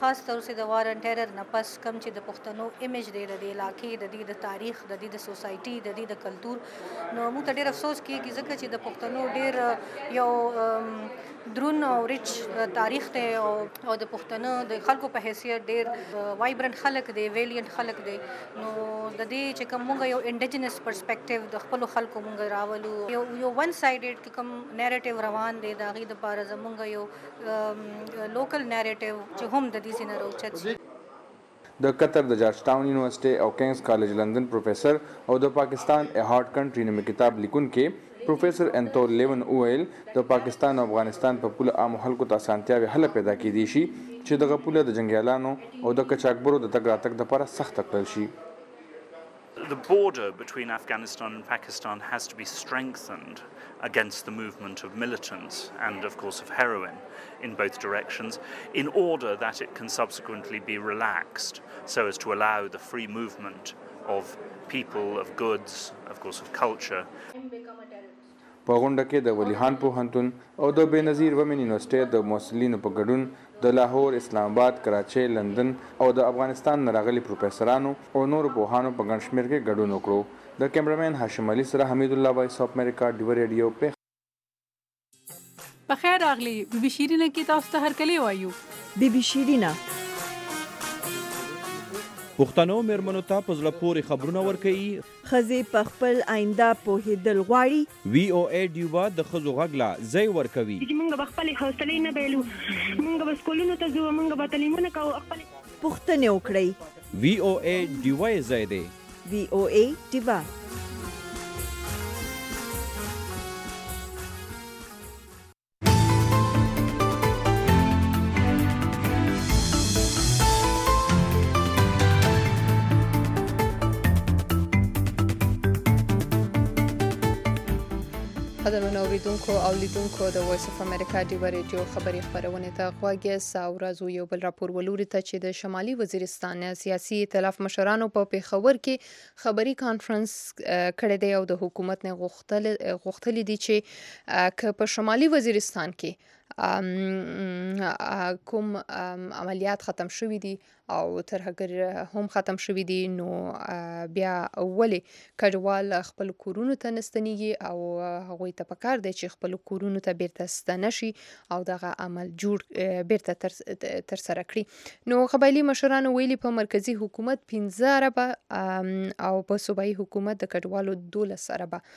خاص طور سره د وار ان ټیرر نه پس کم چې د پښتنو ایمیج دی د علاقې د دې د تاریخ د دې د سوسایټي د دې د کلچر نو موږ ته ډېر افسوس کیږي ځکه چې د پښتنو ډېر یو درون او ریچ تاریخ دی او د پښتنو د خلکو په حیثیت ډېر وایبرنت خلک دی ویلینټ خلک دی نو د دې چې کوم موږ یو انډیجنس پرسپیکټیو د خپل خلکو موږ راولو یو ون سایډډ کوم نیریټیو روان دی د هغې دپاره زموږ یو لوکل نیریټیو چې هم د دې څخه راوچت شي د قطر د جارج ټاون یونیورسيټي او کینګز کالج لندن پروفیسر او د پاکستان ا هارد کنټری نومي کتاب لیکونکي پروفیسر انتول لیون اویل د پاکستان او افغانستان په پوله عام خلکو ته اسانتیاوي حل پیدا کیدي شي چې دغه پوله د جنگیالانو او د قاچاقبرو د تګ راتګ لپاره سخت کړل شي. The border between Afghanistan and Pakistan has to be strengthened against the movement of militants and, of course, of heroin in both directions in order that it can subsequently be relaxed so as to allow the free movement of people, of goods, of course, of culture. په غونډه کې د ولیخان پوهنتون او د بېنظیر ومن یونیورسيټي د مسؤلینو په ګډون د لاهور، اسلام آباد، کراچۍ، لندن او د افغانستان نه راغلي پروفیسورانو او نورو پوهانو په ګڼ شمېر کې ګډون وکړو. د کیمرامین هاشم علي سره حمید الله وایس اف امریکا ډیو ریډیو په بخیر راغلی. بي بي شیرینه کې تاسو ته هرکلی وایو. بي بي شیرینه پښتنو میرمنو ته په زړه پورې خبرونه ورکوي. ښځې په خپل آینده پوهېدل غواړي. وی او ای ډیوا د ښځو غږ لا ځای ورکوي. موږ به خپلې حوصلې نه بایلو، موږ به سکولونو ته ځو، موږ به تعلیمونه کوو، خپلې پوښتنې وکړئ. وی او ای ډیوا یې ځای دی. وی او ای ډیوا قدرمنو اوریدونکو او لیدونکو د وایس اف امریکا ډیو ریډیو خبري خبرونه ته غوږ یاست. ورځو یو بل راپور ولوري ته چې د شمالي وزیرستان سیاسي ائتلاف مشرانو په پیښور کې خبري کانفرنس کړی دی او د حکومت نه غوښتل دي چې که په شمالي وزیرستان کې کوم عملیات ختم شوي دي او ترهګر هم ختم شوي دي نو بیا ولې کډوال خپل کورونو ته نستنیږي او هغوی ته پکار دی چې خپل کورونو ته بیرته ستنه شي او دغه عمل جوړ بیرته ترسره کړي. نو قبایلي مشرانو ویلي په مرکزی حکومت 15 اربه او په صوبایي حکومت د کډوالو 12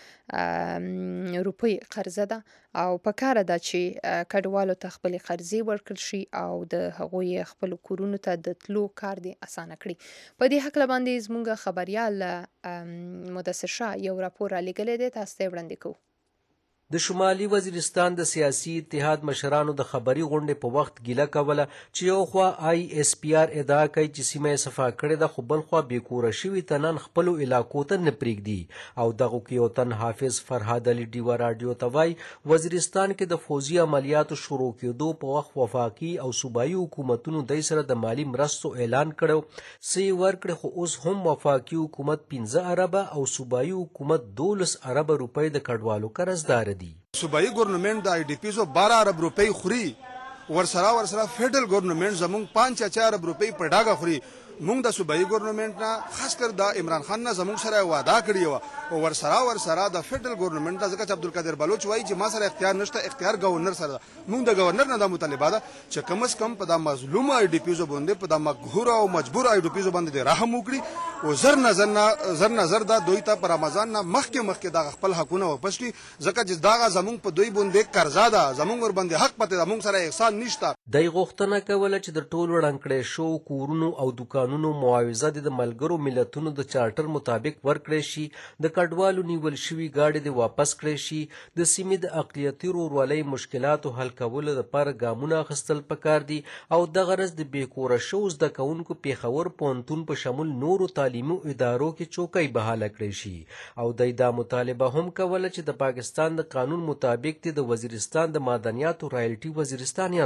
اربه روپۍ قرضه ده او پکار ده چې کډوالو ته خپل قرضې ورکړل شي او د هغوی خپل کورونو ته د تلو کار دی اسانه کړي. په دې حق باندې زموږ خبريال مدثر شاه یو راپور را لګلې دی، تاسو ته وړاندې کوو. د شمالي وزیرستان د سیاسي اتحاد مشرانو د خبري غونډې په وخت ګیله کوله چې یو خوا آی اس پی آر ادعا کوي چې سیمه یې صفا کړې ده، خو بل خوا بېکوره شوي تنان خپلو علاقو ته نه پرېږدي. او دغو کې یو تن حافظ فرهاد علي ډیوه راډیو ته وایي وزیرستان کې د فوزي عملیاتو شروع کېدو په وخت وفاقي او صوبایي حکومتونو دی سره د مالي مرستو اعلان کړو، څه یې ورکړې، خو اوس هم وفاقي حکومت 15 اربه او صوبایي حکومت 12 اربه روپۍ د کډوالو قرضدار دي. صوبایي ګورنمنت د آی ډي پیزو 12 ارب روپۍ خوري، ورسره فیډرل ګورنمنت زموږ 5 ارب روپۍ په ډاګه خوري. موږ د صوبایي ګورنمنت نه خاص کر د عمران خان نه زموږ سره وعده کړې وه او ورسره د فیډرل ګورنمنت ځکه چې عبدالقادر بلوچ وایي چې ما سره اختیار نشته، اختیار گورنر سره ده. موږ د گورنر نه دا مطالبه ده چې کم از کم په دا مظلوم آی ډي پیزو باندې په دا مقهور او مجبور آی ډي پیزو باندې رحم وکړي او زر نظر دا دوی ته پر رمضان نه مخکې دا خپل حقونه واپس کړي، ځکه چې دا زموږ په دوی باندې قرضا ده، زموږ ور باندې حق پته ده، موږ سره احسان نشته. دای غوښتنه کوله چې د ټولو ړنګ شو کورونو او دکانونو معاوضه د ملګرو ملتونو د چارټر مطابق ورکړی شي، د کډوالو نیول شوي گاډي د واپس کړی شي، د سیمې د اقلیتي ورورولۍ مشکلاتو حل کولو لپاره ګامونه اخیستل پکار دي او دغه رز د بېکوره شوو زده کوونکو پیښور پوهنتون په شمول نورو تعلیمي ادارو کې چوکۍ بحاله کړی شي. او دی دا مطالبه هم کوله چې د پاکستان د قانون مطابق د وزیرستان د معدنیاتو رایلټي وزیرستانیانو ته ورکړي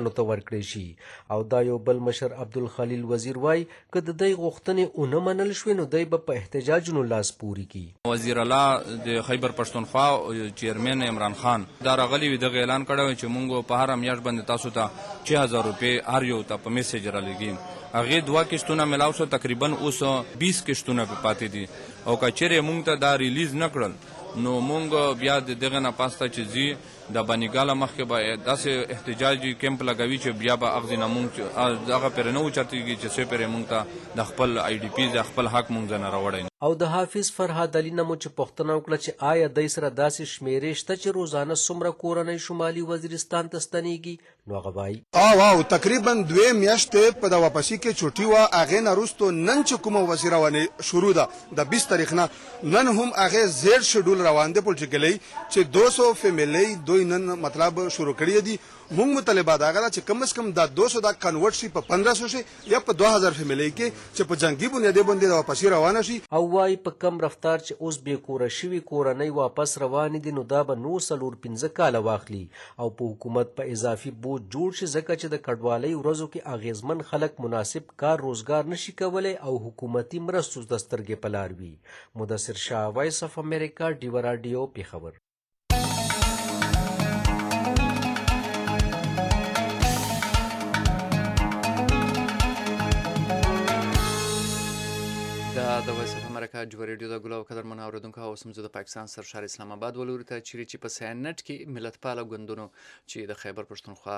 کړی شي. او دا یو بل مشر عبدالخلیل وزیر وایي که د دوی غوښتنې ونه منل شوې نو دوی به په احتجاجونو لاس پورې کړي. وزیر الله د خیبر پښتونخوا چیرمن عمران خان دا راغلی وي دغه اعلان کړی چې موږ په هر میاشت باندې تاسو ته 6000 روپۍ هر یو ته په میسج رالیږي. هغې 2 کشتونه ملاو شو، تقریبا اوس 20 کشتونه پاتې دي. او که چیرې موږ ته دا ریلیز نه کړل نو موږ بیا د دغه نه پاسته چې ځي د بانیګاله مخکې به داسې احتجاجي کیمپ لګوي چې بیا به اغځي نه موږ دغه پرې نه اوچتېږي چې څه پرې موږ ته د خپل آی ډي پي د خپل حق موږ ځنه راوړی. او د حافظ فرهاد علي نه مو چې پوښتنه وکړه چې آیا دوی سره داسې شمیرې شته چې روزانه څومره کورنۍ شمالي وزیرستان ته ستنېږي نو هغه وایي او تقریبا 2 میاشتې په د واپسي کې چوټي وه. هغې نه وروستو نن چې کومه وسیله روانې شروع ده د 20 تاریخ نه نن هم هغې زیړ شیډول روان دی پولیټیکلی چې 200 فیملی دوی نن مطلب شروع کړي دي. موږ مطالبات هغه ده چې کم از کم دا 200 دا کنورټ شي په 1500 شي یا په 2000 فیملی کې چې په جنگي بنیادې باندې د واپسي روانه شي. او وایي په کم رفتار چې اوس بې کوره شوي کورنۍ واپس روانې دي نو دا به نور 4-5 کاله واخلي او په حکومت په اضافي بوج جوړ شي ځکه چې د کډوالۍ ورځو کې اغیزمن خلک مناسب کار روزګار نشي کولی او حکومتي مرستو د سترګې په لار وي. مدثر شاه، وایس اف امریکا، ډیوه راډیو، پیښور. د وایس اف امریکا ډیوه راډیو د ګلو قدرمن اوریدونکو، اوس هم زه د پاکستان سرشار اسلام آباد ولوري ته چیرې چې په سیانټ کې ملتپاله ګوندونو چې د خیبر پښتونخوا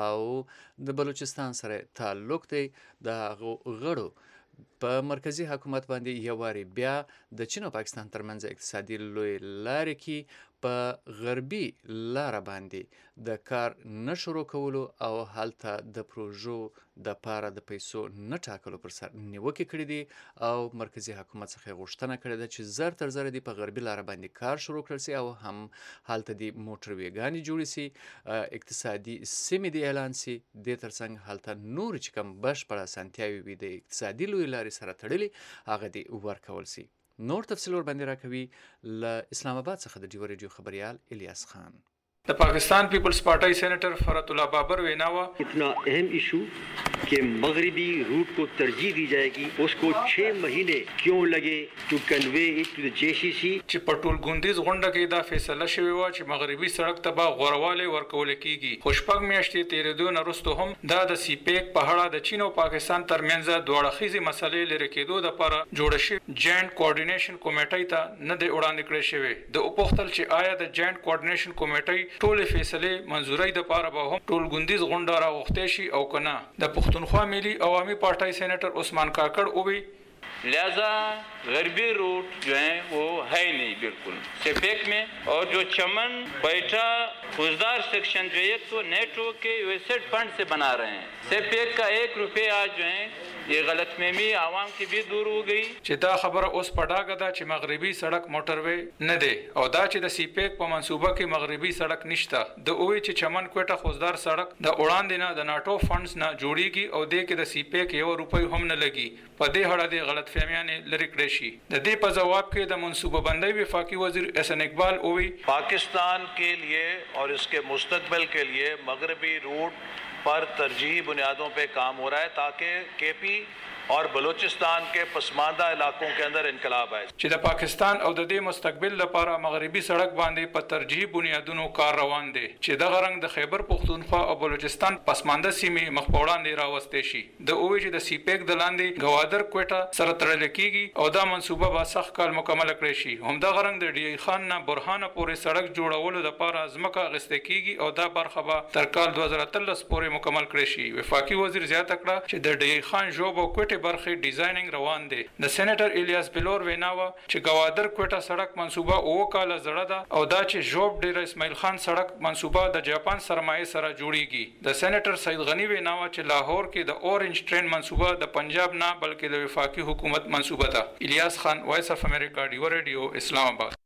او د بلوچستان سره تعلق دی د غړو په مرکزی حکومت باندې یو واري بیا د چین او پاکستان ترمنځ اقتصادي لوی لارې کې په غربي لاره باندې د کار نه شروع کولو او هلته د پروژو د پاره د پیسو نه ټاکلو پر سر نیوکې کړې دي او مرکزی حکومت څخه غوښتنه کړې ده چې زر تر زره دي په غربي لاره باندې کار شروع کړل سي او هم هلته دي موټر ویګانې جوړې سي، اقتصادي سیمې دي اعلان سي، د ترڅنګ هلته نور چې کوم بشپړه اسانتیاوې وي د اقتصادي لوی لارې سره تړلې هغه دي ورکول سي. نور تفصیل ورباندې راکوي له اسلام آباد څخه د ډیوه راډیو خبریال الیاس خان. د پاکستان پیپلز پارٹی سینیٹر فرحت اللہ بابر ویناوا اتنا اہم ایشو کہ مغربی روٹ کو ترجیح دی جائے گی اس کو 6 مہینے کیوں لگے ٹو کنوے اٹ ٹو د JCC چې په ټول ګوندیز غونډه کې دا فیصله شوې و چې مغربي سړک ته به غورواله ورکول کیږي. خو شپږ میاشتې تیرېدو نه وروسته هم دا د سیپیک په اړه د چین او پاکستان ترمنځ دوه اړخیزې مسلې لرې کېدو لپاره جوړه شوې جاینټ کوارډینیشن کمیټې ته نه دی وړاندې کړې شوې. د وپوښتل چې آیا د جاینټ کوارډینیشن کمیټې ټولې فیصلې منظورۍ دپاره به هم ټول ګوندیز غونډه راغوښتی شي او که نه. د پښتونخوا ملي عوامي پارٹی سینیٹر عثمان کاکڑ ووی لہذا غربی روٹ جو ہیں وہ ہے ہی نہیں بالکل سیپیک میں. اور جو چمن بیٹھا خوزدار سیکشن جو ہے تو نیٹو کے USAID فنڈ سے بنا رہے ہیں. سیپیک کا 1 روپے آج جو ہیں یہ غلط فہمی عوام کی بھی دور ہو گئی. چې دا خبره اوس په ډاګه ده چې مغربي سړک موټروي نه دی او دا چې د سیپیک په منصوبه کې مغربي سړک نشته. د اووی چې چمن کوټه خوزدار سړک د وړاندې نه د ناټو فنډز نه جوړیږي او دې کې د سیپیک 1 روپۍ هم نه لګي. په دې اړه د غلط فهمیانې لرې کړې شي. د دې په جواب کې د منصوبه بندۍ وفاقي وزیر احسن اقبال اووی پاکستان کے لیے اور اس کے مستقبل کے لیے مغربی روٹ پر ترجیحی بنیادوں پہ کام ہو رہا ہے تاکہ KP اور بلوچستان کے پسماندہ علاقوں کے اندر انقلاب آئے. چې د پاکستان او د دې مستقبل لپاره مغربي سړک باندې په ترجیحي بنیادونو کار روان دی چې دغه رنګ د خیبر پښتونخوا او بلوچستان پسمانده سیمې مخ په وړاندې راوستې شي. د اووی چې د سیپیک د لاندې ګوادر کوټه سره تړل کیږي او دا منصوبه به سخت کال مکمل کړی شي. همدغه رنګ د DI خان نه برهانه پورې سړک جوړولو لپاره ځمکه اخیستل کیږي او دا برخه به تر کال 2013 پورې مکمل کړی شي. وفاقي وزیر زیاته کړه چې د DI خان ژوب او کوټه برخه ډیزاینینګ روان دی. د سېنیټر الیاس بلور ویناوه چې ګوادر کوټه سړک منصوبه 9 کاله زړه ده او دا چې ژوب ډیر اسماعیل خان سړک منصوبه د جاپان سرمایه سره جوړیږي. د سېنیټر سید غنی ویناوه چې لاهور کې د اورنج ټرین منصوبه د پنجاب نه بلکې د وفاقي حکومت منصوبه ده. الیاس خان، وایس اف امریکا، ډیوه ریډیو، اسلام آباد.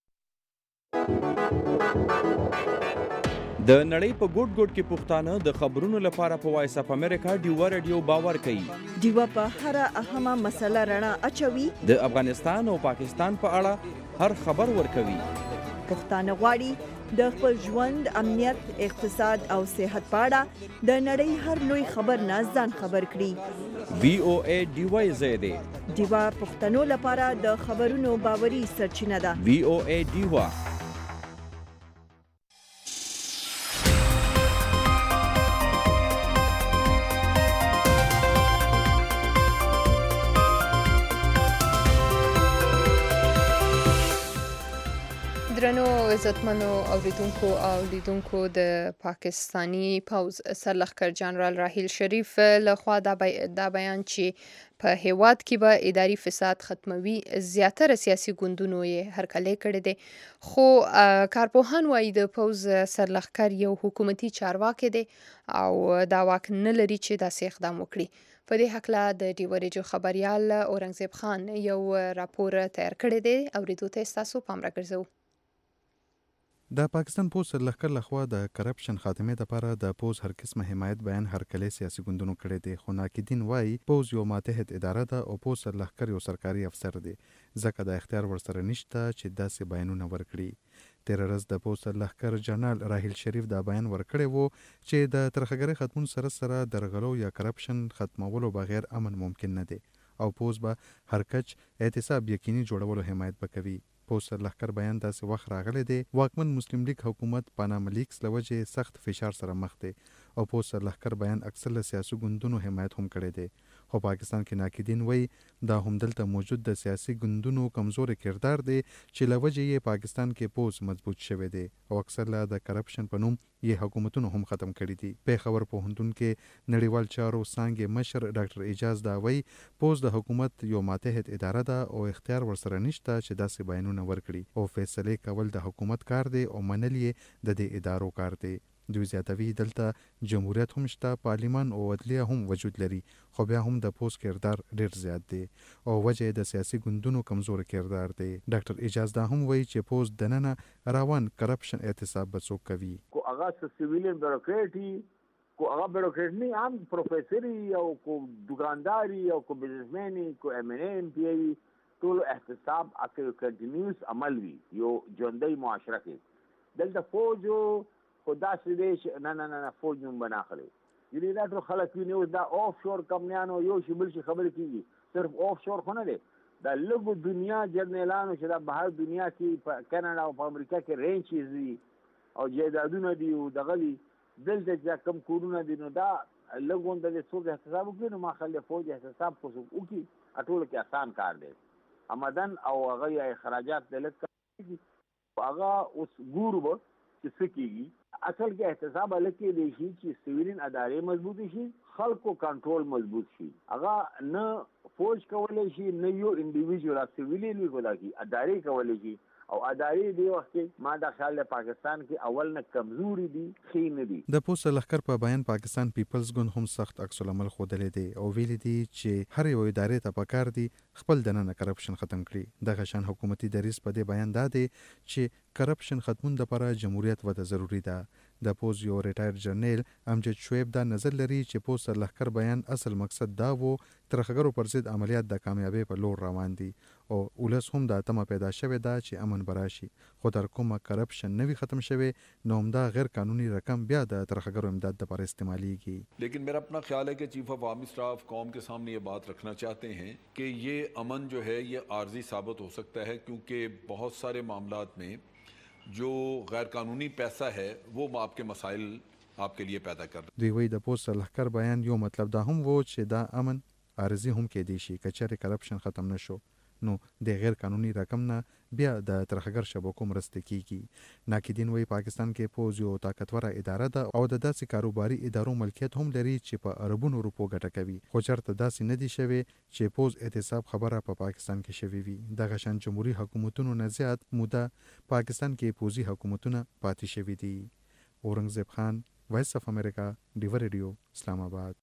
د نړۍ په ګوټ ګوټ کې پښتانه د خبرونو لپاره په وایس اف امریکا ډیوه راډیو باور کوي. ډیوه په هر اهمه مسله رڼا اچوي. د افغانستان او پاکستان په اړه هر خبر ورکوي. پښتانه غواړي د خپل ژوند، امنیت، اقتصاد او صحت په اړه د نړۍ هر لوی خبر نه ځان خبر کړي. VOA ډیوای زیاده ډیوا پښتنو لپاره د خبرونو باوري سرچینه ده. VOA ډیوا درنو عزتمنو اوریدونکو او لیدونکو، د پاکستانی پوز سرلښکر جنرال راحیل شریف لخوا دا بیان چې په هیواد کې به اداري فساد ختموي زیاتره سیاسي ګوندونو یې هرکلی کړی دی، خو کارپوهان وایي د پوز سرلښکر یو حکومتي چارواکی دی او دا واک نه لري چې داسې اقدام وکړي. په دې هکله د ډیو ریډیو خبریال اورنګزیب خان یو راپور تیار کړی دی، اوریدو ته ستاسو پام راګرځوو. د پاکستان پوز سرلښکر لخوا د کرپشن خاتمې لپاره د پوز هر قسمه حمایت بیان هرکلی سیاسي ګوندونو کړی دی، خو ناقدین وایي پوز یو ماتحت اداره ده او پوز سرلښکر یو سرکاري افسر دی، ځکه د اختیار ورسره نشته چې داسې بیانونه ورکړي. تېره ورځ د پوز سرلښکر جنرال راحیل شریف دا بیان ورکړی و چې د ترهګرۍ ختمون سره درغلو یا کرپشن ختمولو بغیر امن ممکن نه دی او پوز به هر کچ احتساب یقیني جوړولو حمایت به کوي. پوز سرلښکر بیان داسې وخت راغلی دی واکمن مسلم لیگ حکومت پاناما لیکس له وجې سخت فشار سره مخ دی او پوز سرلښکر بیان اکثر له سیاسي ګوندونو حمایت هم کړی دی، خو پاکستان کې ناقدین وایي دا همدلته موجود د سیاسي ګوندونو کمزوري کردار دی چې له وجې یې پاکستان کې پوز مضبوط شوی دی او اکثر له د کرپشن په نوم یې حکومتونو هم ختم کړي دي. پېښور پوهنتون کې نړیوال چارو څانګې مشر ډاکټر اعجاز دا وایي پوز د حکومت یو ماتحت اداره ده او اختیار ورسره نشته چې داسې بیانونه ورکړي او فیصلې کول د حکومت کار دی او منل یې د دې ادارو کار دی. دوی زیاتوي دلته جمهوریت هم شته، پارلیمان او عدلیه هم وجود لري، خو بیا هم د پوز کردار ډیر زیات دی او وجه د سیاسي ګوندونو کمزور کردار دی. ډاکټر اعجاز دا هم وایي چې پوز دننه روان کرپشن احتساب به څوک کوي. کو هغه سیویلین بیروکریټي، کو هغه بیروکریټ نه، عام پروفیسوري او کو دکانداري او کو بزنسمني، کو MNA MPA ټول احتساب اکه کنټینیوس عمل وي یو ژوندۍ معاشره کې. دلته فوجو خدا سې نه فوج نوم بنا کړی یعنی دا ټول خلک ویني اوس دا آف شور کمپنیانو یو شی بل شي خبرې کېږي، صرف آف شور خو نه دی، دا لږو دنیا جرنیلانو چې دا بهر دنیا کې په کاناډا او په امریکا کې رینچز دي او جایدادونه دي او دغه دي، دلته چې کم کورونه دي نو دا لږ د څوک احتساب وکړي نو ما خلک فوج احتساب خو وکړي، ټول کې آسان کار دی. آمدن او هغه اخراجات د لږ کېږي هغه اوس ګورو به چې څه کېږي. اصل کې احتساب الکه دی شي چې سیویلین ادارې مضبوطی شي، خلکو کنټرول مضبوط شي، هغه نه فوج کولای شي نه یو انډیویډوال سیویلین وی کولای شي، ادارې کولای شي او ادارې دی وخت ما د خیال پاکستان کې اول نه کمزوري دي خې نه دي. د پوز سرلښکر په بیان پاکستان پیپلز ګوند هم سخت عکس العمل ښودلی دی او ویلي دي چې هر یو ادارې ته پکار دي خپل دننه کرپشن ختم کړي. دغه شان حکومتي دریځ په دې بیان دا دی چې کرپشن ختمون لپاره جمهوریت وده ضروری ده. د پوز یو ریټایر جرنیل امجد شعیب دا نظر لري چې پوز سرلښکر بیان اصل مقصد دا و ترهګرو پر ضد عملیات د کامیابی په لور روان دي او ولس هم دا تمه پیدا شوې ده چې امن براشي، خو تر کومه کرپشن نوي ختم شوی نو همدا غیر قانوني رقم بیا د ترهګرو امداد لپاره استعمالیږي. لیکن میرا اپنا خیال ہے کہ چیف آف آرمی اسٹاف قوم کے سامنے یہ بات رکھنا چاہتے ہیں کہ یہ امن جو ہے یہ عارضی ثابت ہو سکتا ہے کیونکہ بہت سارے معاملات میں جو غیر قانونی پیسہ ہے وہ آپ کے مسائل آپ کے لیے پیدا کر رہے. دوی وایي د پوز سرلښکر بیان یو مطلب دا هم و چې دا امن عارضي هم کېدی شي که چېرې کرپشن ختم نه شو نو د غیر قانوني رقم نه بیا د ترهګر شبکو مرستې کیږي. ناقدین وایي پاکستان کې پوز یو طاقتوره اداره ده او د داسې کاروباري ادارو ملکیت هم لري چې په اربونو روپو ګټه کوي، خو چېرته داسې نه دي شوی چې پوز احتساب خبره په پاکستان کې شوې وي. دغه شان جمهوري حکومتونو نه زیات موده پاکستان کې پوزي حکومتونه پاتې شوي دي. اورنګزیب خان، وایس اف امریکا، ډیو ریډیو، اسلام آباد.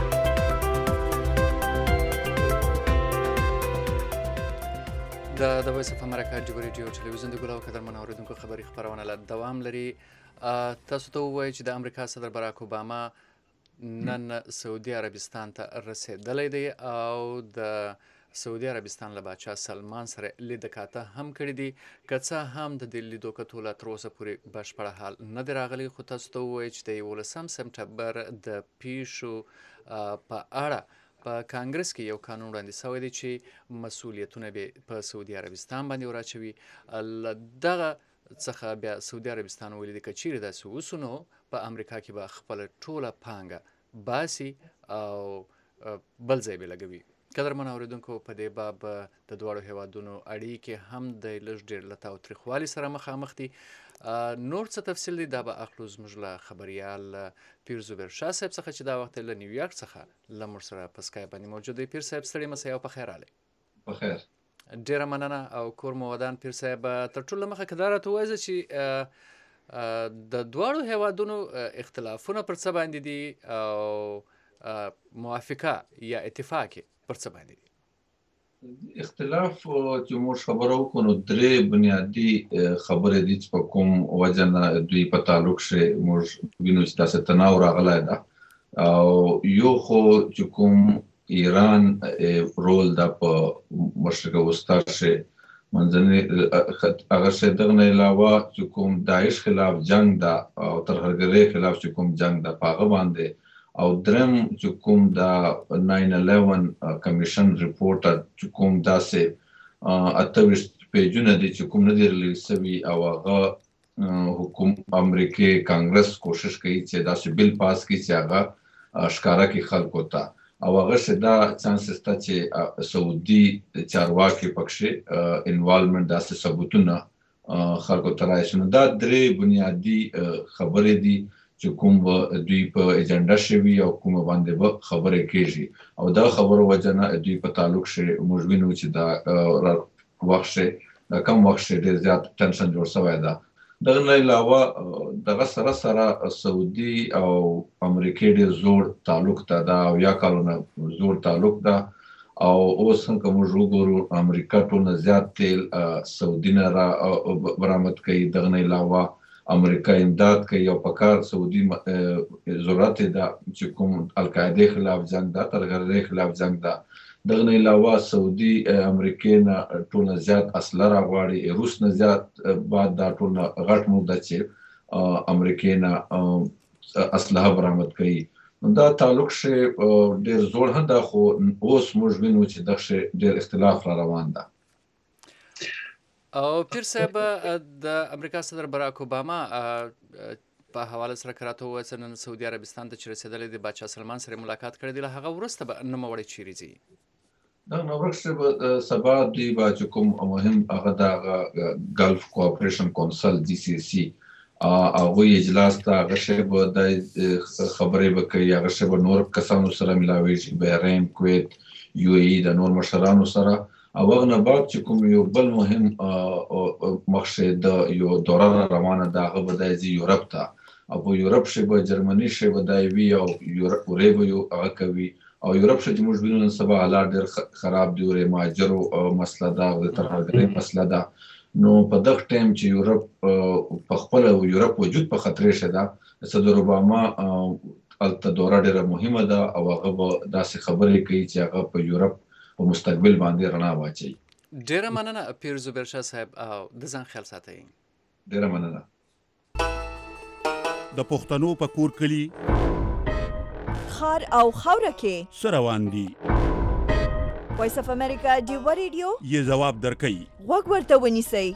د وایس اف امریکا جبر ریډیو ټلویزیون د ګلاو قدر منوریدونکو خبری خبرونه له دوام لري. تاسو ته وایي چې د امریکا صدر باراک اوباما نن سعودي عربستان ته رسیدلی دی او د سعودي عربستان له باچا سلمان سره لیدکاته هم کړي دي. که څه هم د دې لیدو کتو لا تر اوسه پورې بشپړه حال نه دی راغلی، خو تاسو ته وایي چې د 11 سپټمبر د پیښو په اړه په کانګرس کې یو قانون وړاندې شوی دی چې مسؤلیتونه به په سعودي عربستان باندې وراچوي. له دغه څخه بیا سعودي عربستان ویلي دي که چیرې داسې وسو نو په امریکا کې به خپله ټوله پانګه باسي او بل ځای به لګوي. قدرمن اورېدونکو، په دې باب د دواړو هیوادونو اړیکې هم د لږ ډېر له تاوتریخوالي سره مخامخ دي. نور څه تفصیل دی دا به اخلو زموږ له خبریال پیر زبیر شاه صاحب څخه چې دا وخت له نیویارک څخه له موږ سره په سکایپ باندې موجود دی. پیر صاحب ستړي مسئ او په خیر راغلی. په خیر، ډېره مننه او کور مو ودان. پیر صاحب، تر ټولو مخه که دا راته ووایه چې د دواړو هیوادونو اختلافونه پر څه باندې دي او موافقه یا اتفاق پر څه باندې دي؟ اختلاف چې موږ خبره وکړو نو درې بنیادي خبرې دي چې په کوم وجه نه دوی په تعلق کې موږ وینو چې داسې تناو راغلی ده. او یو خو چې کوم ایران رول ده په مشرق وسطا کې منځني هغه شی دغه نه علاوه چې کوم داعش خلاف جنگ ده او ترهګرۍ خلاف چې کوم جنگ ده په هغه باندې، او درم چې کوم د 9/11 کمیشن ریپورټ چې کوم داسې 28 پیجونه دي چې کوم نه دي ریلیز شوي او هغه حکومت امریکای کانګرس کوشش کوي چې داسې بل پاس کړي چې هغه ښکاره کړي خلکو ته، او هغه څه دا چانس شته چې سعودي چارواکي پکې انوالومنت داسې ثبوتونه خلکو ته راشي. نو دا درې بنیادي خبرې دي چې کوم دوی په ایجنډا شوي او کوم باندې به خبرې کېږي، او دا خبرو وجه نه دوی په تعلق کې موږ وینو چې دا وخت د کم وخت ډېر زیات ټنشن جوړ شوی ده. دغه نه علاوه دغه سره سعودي او امریکای ډېر زوړ تعلق ته ده او یا کالونه زوړ تعلق ده، او اوس هم که موږ وګورو امریکا ټولنه زیات تیل سعودي نه برآمد کوي. دغه نه علاوه امریکا امداد کوي او په کار سعودي ضرورت ده چې کوم القاعده خلاف جنگ ده، ترهګرۍ خلاف جنگ ده. دغه نه علاوه سعودي امریکای نه ټولنه زیات اسلحه راغواړي، روس نه زیات بعد دا ټولنه غټ موده چې امریکای نه اسلحه برآمد کوي. دا تعلق ډېر زوړ هم ده، خو اوس موږ وینو چې دغه ډېر اختلاف را روان ده. او پیر صاحب، د امریکا صدر باراک اوباما په حواله سره که راته ووایه چې نن سعودي عربستان ته چې رسېدلی دی باچا سلمان سره ملاقات کړی دی، له هغه وروسته به نوموړی چیرې ځي؟ دغه نه وروسته به سبا دوی به چې کوم مهم هغه د ګلف کوآپریشن کونسل GCC هغوی اجلاس ته هغه شی به د خبرې به کوي، هغه شی به نور کسانو سره ملاویږي، بحرین، کویت، UAE د نور مشرانو سره. او هغه نه بعد چې کوم یو بل مهم مخکې د یو دوره روانه ده هغه به دی ځي یورپ ته، او په یورپ شی به جرمني شی به دی وي او وری به یو هغه کوي. او یورپ شی چې موږ وینو نن سبا حالات ډېر خراب دي، ورې مهاجرو مسله ده او د ترهګرۍ مسله ده. نو په دغه ټایم چې یورپ په خپله یورپ وجود په خطرې شه ده، صدر اوباما هلته دوره ډېره مهمه ده او هغه به داسې خبرې کوي چې هغه په یورپ په مستقبل باندې رڼا واچوي. ډېره مننه پیر زبیر شاه صاحب، او د ځان خیال ساتئ. ډېره مننه. د پښتنو په کور کلي خار او خاوره کې څه روان دي؟ وایس اف امریکا ډیوه ریډیو یې ځواب درکوي. غوږ ورته ونیسئ.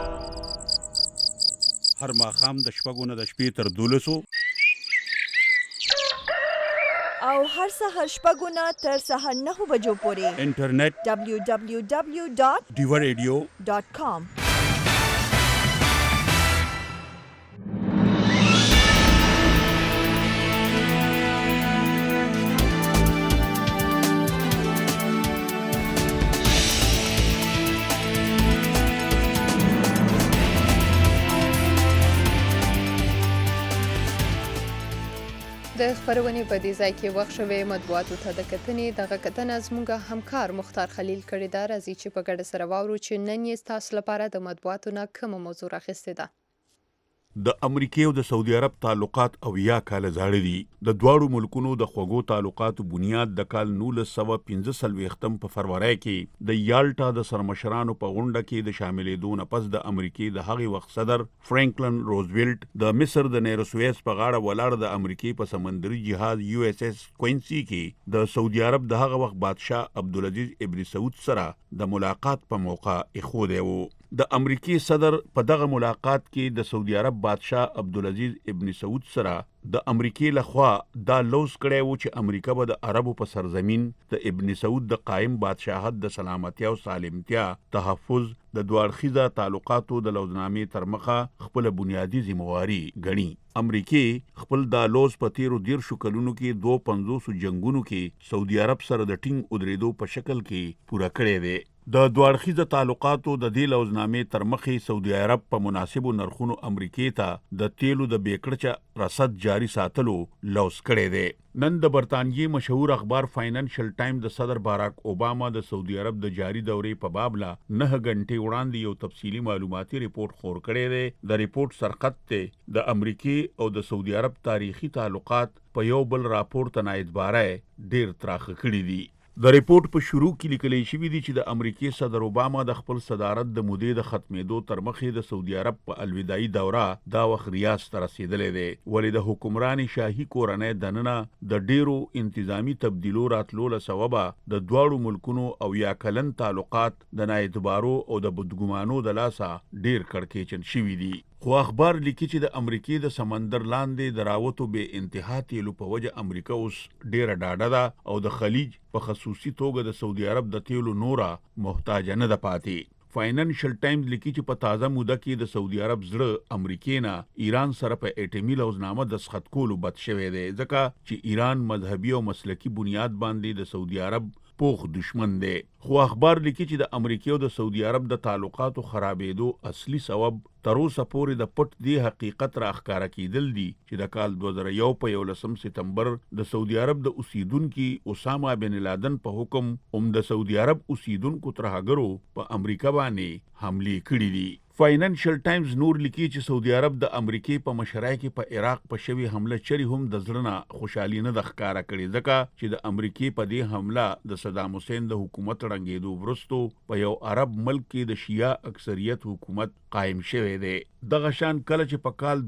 هر ماښام د شپږو نه د شپې تر 12 او هر سهار شپږو نه تر سهار 9 بجو پورې انټرنیټ www.diwaradio.com. د خپرونې په دې ځای کې وخت شوی مطبوعاتو ته د کتنې دغه کتنه زموږ همکار مختار خلیل کړې ده. راځي چې په ګډه سره واورو چې نن یې ستاسو لپاره د مطبوعاتو نه کومه موضوع راخیستې ده. د امریکای او د سعودي عرب تعلقات او یا کال زاړه دي. د دواړو ملکونو د خوږو تعلقاتو بنیاد د کال 1945 په فروری کې د یالټا د سرمشرانو په غونډه کې د شاملېدو نه پس د امریکای د هغې وخت صدر فرانکلن روزویلټ د مصر د نیرو سویس په غاړه ولاړ د امریکای په سمندري جهاز USS کوینسي کې د سعودي عرب د هغه وخت بادشاه عبدالعزیز ابن سعود سره د ملاقات په موقع ایښودی و. د امریکای صدر په دغه ملاقات کې د سعودي عرب بادشاه عبدالعزیز ابن سعود سره د امریکای لخوا دا لوز کړی و چې امریکا به د عربو په سرزمین د ابن سعود د قائم بادشاهت د سلامتیا او سالمتیا تحفظ د دوه تعلقاتو د لوزنامې تر مخه خپل بنیادی ذمہواری ګڼي. امریکای خپل دا لوز په تیرو 10 کلونو کې 250 جنگونو کې سعودي عرب سره د ټینګ ودرېدو په شکل کې پوره کړی دی. د دوه تعلقاتو د دې لوزنامې تر مخې سعودي عرب په مناسبو نرخونو امریکای ته د تیلو د بیکړچه رصد جاری ساتلو لوز کړی دی. نن د برطانیې مشهور اخبار فاینانشل ټایم د صدر باراک اوباما د سعودي عرب د جاری دورې په باب لا 9 غنټې وړاندې یو تفصیلی معلوماتي ریپورت خور کړی دی. د ریپورت سرخط ته د امریکای او د سعودي عرب تاریخي تعلقات په یو بل راپور ته نایدباره ډیر تراخه کړي دي. د ریپورت په شروع کې لیکل شوی دی چې د امریکای صدر اوباما د خپل صدارت د مودې د ختمېدو تر مخې د سعودي عرب په الوداعي دوره دا وخت ریاض ته رسیدلی دی. ولې د حکمران شاهي کورنۍ دننه د ډیرو انتظامی تبدیلو راتلو له سببه د دواړو ملکونو او یا کلن تعلقات د نااعتبارو او د بدګمانو د لاسه ډیر کړکېچن شوي دي. خو اخبار لیکي چې د امریکای د سمندر لاندې د راوتو بې انتها تیلو په وجه امریکا اوس ډیره ډاډه ده او د خلیج په خصوصي توګه د سعودي عرب د تیلو نوره محتاج نه ده پاتې. فاینانشل ټایمز لیکي چې په تازه موده کې د سعودي عرب زړه امریکای نه ایران سره په اټومي لوزنامه دستخط کولو بد شوی دی ځکه چې ایران مذهبي او مسلکي بنیاد باندې د سعودي عرب پوخ دشمن دی. خو اخبار لیکي چې د امریکای او د سعودي عرب د تعلقاتو خرابېدو اصلي سبب تر اوسه پورې د پټ دی حقیقت را ښکاره کېدل دي چې د کال 2001 په 11 سپتمبر د سعودي عرب د اوسیدونکي اسامه بن لادن په حکم د سعودي عرب اوسیدونکو ترهګرو په امریکا باندې حملې کړې دي. فاینانشل ټایمز نور لیکي چې سعودي عرب د امریکای په مشرۍ کې په عراق په شوی حمله چری هم د زړه خوشحالي نه د ښکارا کړي ځکه چې د امریکای په دې حمله د صدام حسین د حکومت رنګېدو وروسته په یو عرب ملک کې د شیعه اکثریت حکومت قائم شوی دی. دغه شان کله چې په کال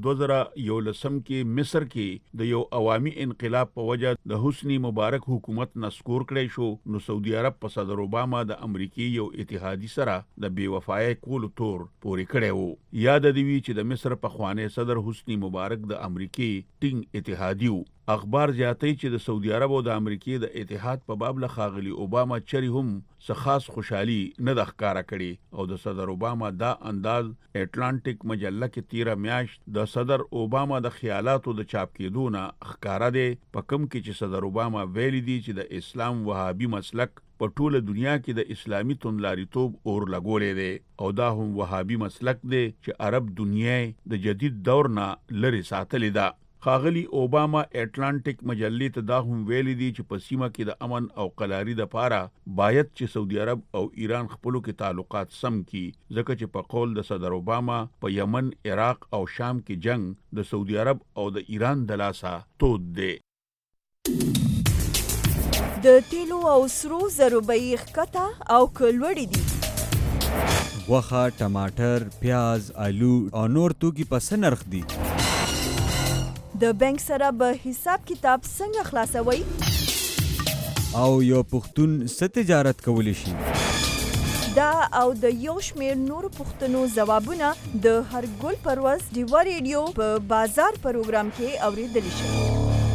2011 کې مصر کې د یو عوامي انقلاب په وجه د حسنی مبارک حکومت نسکور کړی شو نو سعودي عرب په صدر اوباما د امریکای یو اتحادی سره د بے وفای کولو تور پورې کړی وو. یاد دی چې د مصر پخوانی صدر حسنی مبارک د امریکای ټینګ اتحادی وو. اخبار زیاتی چې د سعودي عرب او د امریکای د اتحاد په باب له ښاغلي اوباما چری هم څه خاص خوشحالي نه د ښکارا کړي او د صدر اوباما دا انداز اټلانټیک مجله کې 13 میاشت د صدر اوباما د خیالاتو د چاپ کېدو نه ښکارا دی په کوم کې چې صدر اوباما ویلي دی چې د اسلام وهابي مسلک په ټوله دنیا کې د اسلامي توندلاریتوب اور لګولې دی او دا هم وهابي مسلک دی چې عرب دنیا د جدید دور نه لري ساتلې ده. ښاغلي اوباما اټلانټیک مجلې ته دا هم ویلي دي چې په سیمه کې د امن او قلاري دپاره باید چې سعودي عرب او ایران خپلو کې تعلقات سم کړي ځکه چې په قول د صدر اوباما په یمن، عراق او شام کې جنگ د سعودي عرب او د ایران د لاسه تود دی. د تیلو او سرو زرو بیې ښکته او که لوړې دي. غوښه، ټماټر، پیاز، آلو او نور توکي په څه نرخ دي؟ د بانک سره به حساب کتاب څنګه خلاصوي؟ او یو پښتون څه تجارت کولی شي؟ دا او د یو شمېر نورو پوښتنو ځوابونه د هرګل پرواز ډیوا ریډیو په بازار پروګرام کې اورېدلی شي.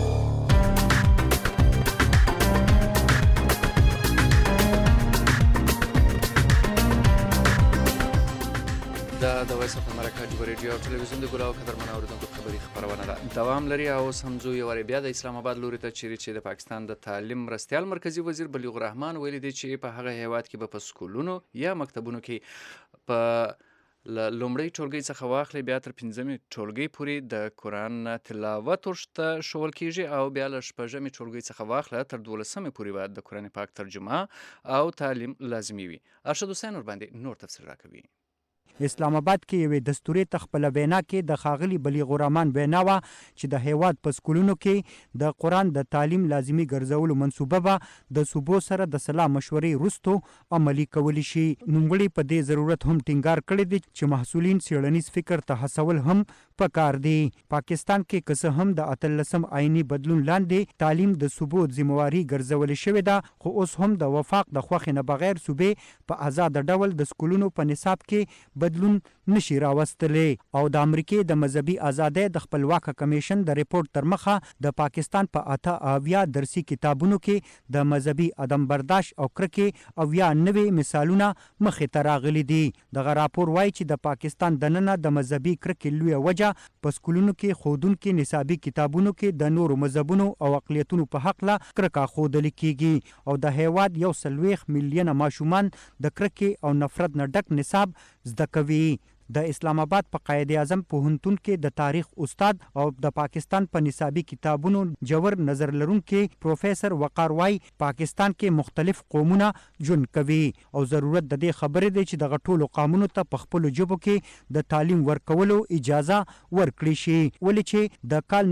د وایس اف امریکا ډیوا ریډیو او ټلویزیون د ګلاو قدرمن اوریدونکو خبري خبرونه ده دوام لري او سمزو یو بیا د اسلام آباد لوري ته چیرې چې د پاکستان د تعلیم مرستیال مرکزی وزیر بلیغ الرحمن ویلي دی چې په هغه هیواد کې به په سکولونو یا مکتبونو کې په له لومړۍ ټولګۍ څخه واخلي بیا تر 5مې ټولګۍ پورې د قرآن تلاوت ورته ښوول کیږي او بیا له 6مې ټولګۍ څخه واخله تر 12مې پورې به د قرآن پاک ترجمه او تعلیم لازمي وي. ارشد حسین ورباندې نور تفصیل راکوي. اسلام آباد کې یوې دستوري ته خپله وینا کې د ښاغلي بلیغ الرحمن وینا وه چې د هیواد په سکولونو کې د قرآن د تعلیم لازمي ګرځولو منصوبه به د صوبو سره د سلا مشورې وروستو عملي کولی شي. نوموړي په دې ضرورت هم ټینګار کړی دی چې محصولین څیړنیز فکر ته هڅول هم پکار دی. پاکستان کې که څه هم د 18 آئینی بدلون لاندې تعلیم د صوبو ذمواري ګرځولې شوې ده، خو اوس هم د وفاق د خوښې نه بغیر صوبې په آزاد ډول د سکولونو په نصاب کې بدلون نشي راوستلی او د امریکې د مذهبي ازادۍ د خپلواکه کمیشن د ریپورت تر مخه د پاکستان په 8 درسي کتابونو کې د مذهبي عدم برداشت او کرکې 9 مثالونه مخې ته راغلي دي. دغه راپور وایي چې د پاکستان دننه د مذهبي کرکې لویه وجه په سکولونو کې ښودونکي نصابي کتابونو کې د نورو مذهبونو او اقلیتونو په هکله کرکه ښودل کیږي او د هیواد 140 میلیونه ماشومان د کرکې او نفرت نه ډک نصاب زده کوي. د اسلام آباد په قائد اعظم پوهنتون کې د تاریخ استاد او د پاکستان په نصابي کتابونو جوور نظر لرونکي پروفیسر وقار وای پاکستان کې مختلف قومونه ژوند کوي او ضرورت د دې خبرې دی چې دغه ټولو قومونو ته په خپلو ژبو کې د تعلیم ورکولو اجازه ورکړي شي، ولې چې د کال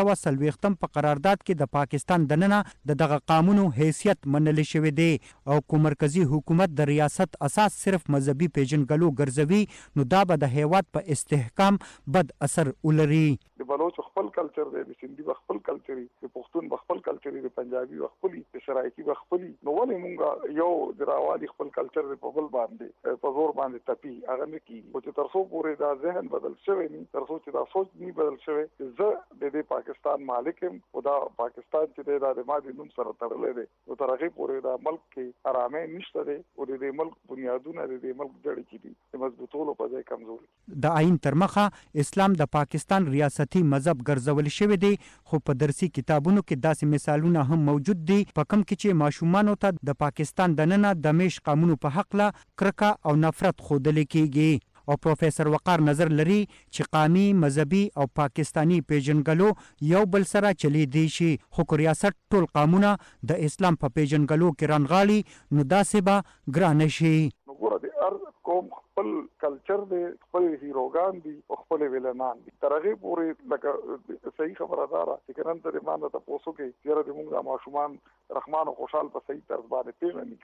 1940 په قرارداد کې د پاکستان دننه دغه قومونو حیثیت منل شوی دی او کو مرکزی حکومت د ریاست اساس صرف مذهبي پیژنګلو ګرځوي نو دا به د هیواد په استحکام بد اثر ولري. د بلوچ خپل کلچر دی، د سندي خپل کلچر دی، د پښتون خپل کلچر دی، د پنجابي خپل دی، د سرایکی خپل دی. نو ولې مونږ یو د راوالي خپل کلچر په بل باندې په زور باندې تپي هغه نه کیږي. او چې تر څو پورې دا ذهن بدل شوی نه، تر څو چې دا سوچ نه بدل شوی، زه د پاکستان مالک یم او دا پاکستان چې د مادي نوم سره تړلې دی او تر هغه پورې دا ملک کې آرامه نشته دی او د ملک بنیادونه د ملک جوړ کړي د مضبوطولو په ځای کمزوري. د آئین تر مخه اسلام د پاکستان ریاستي مذهب ګرځول شوی دی، خو په درسي کتابونو کې داسې مثالونه هم موجود دي په کوم کې چې ماشومانو ته د پاکستان دننه د میش قانونو په حقله کرکه او نفرت ښودل کیږي. او پروفیسر وقار نظر لري چې قومي مذهبي او پاکستانی پیژنګلو یو بل سره چلی دی شي، خو ریاست ټول قانونه د اسلام په پیژنګلو کې رانغالي نو داسې به ګرانه شي. وګوره د هر قوم خپل کلچر دی، خپل هیروګان دي او خپل ویلنان دي. تر هغه پورې لکه صحیح خبردار چې نن ته باندې تاسو کې چیرې د موږ د ماشومان رحمان او خوشحال په صحیح طرز باندې پیژنې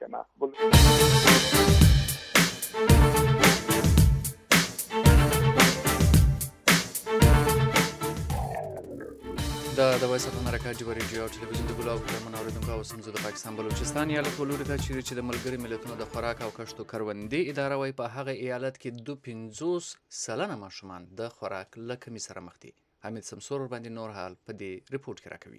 کنه. د وایس اف امریکا جوړ ریډیو او ټلویزیون د ګلاو خبرونه اوریدونکو او سمزه د پاکستان بلوچستان ایالت ولوري ته چې د ملګری ملتونو د خوراک او کښتو کروندې اداره وايي په هغه ایالت کې 52% ماشومان د خوراک له کمی سره مخ دي. حمید سمسور باندې نور حال په دې ریپورت کې راکوي.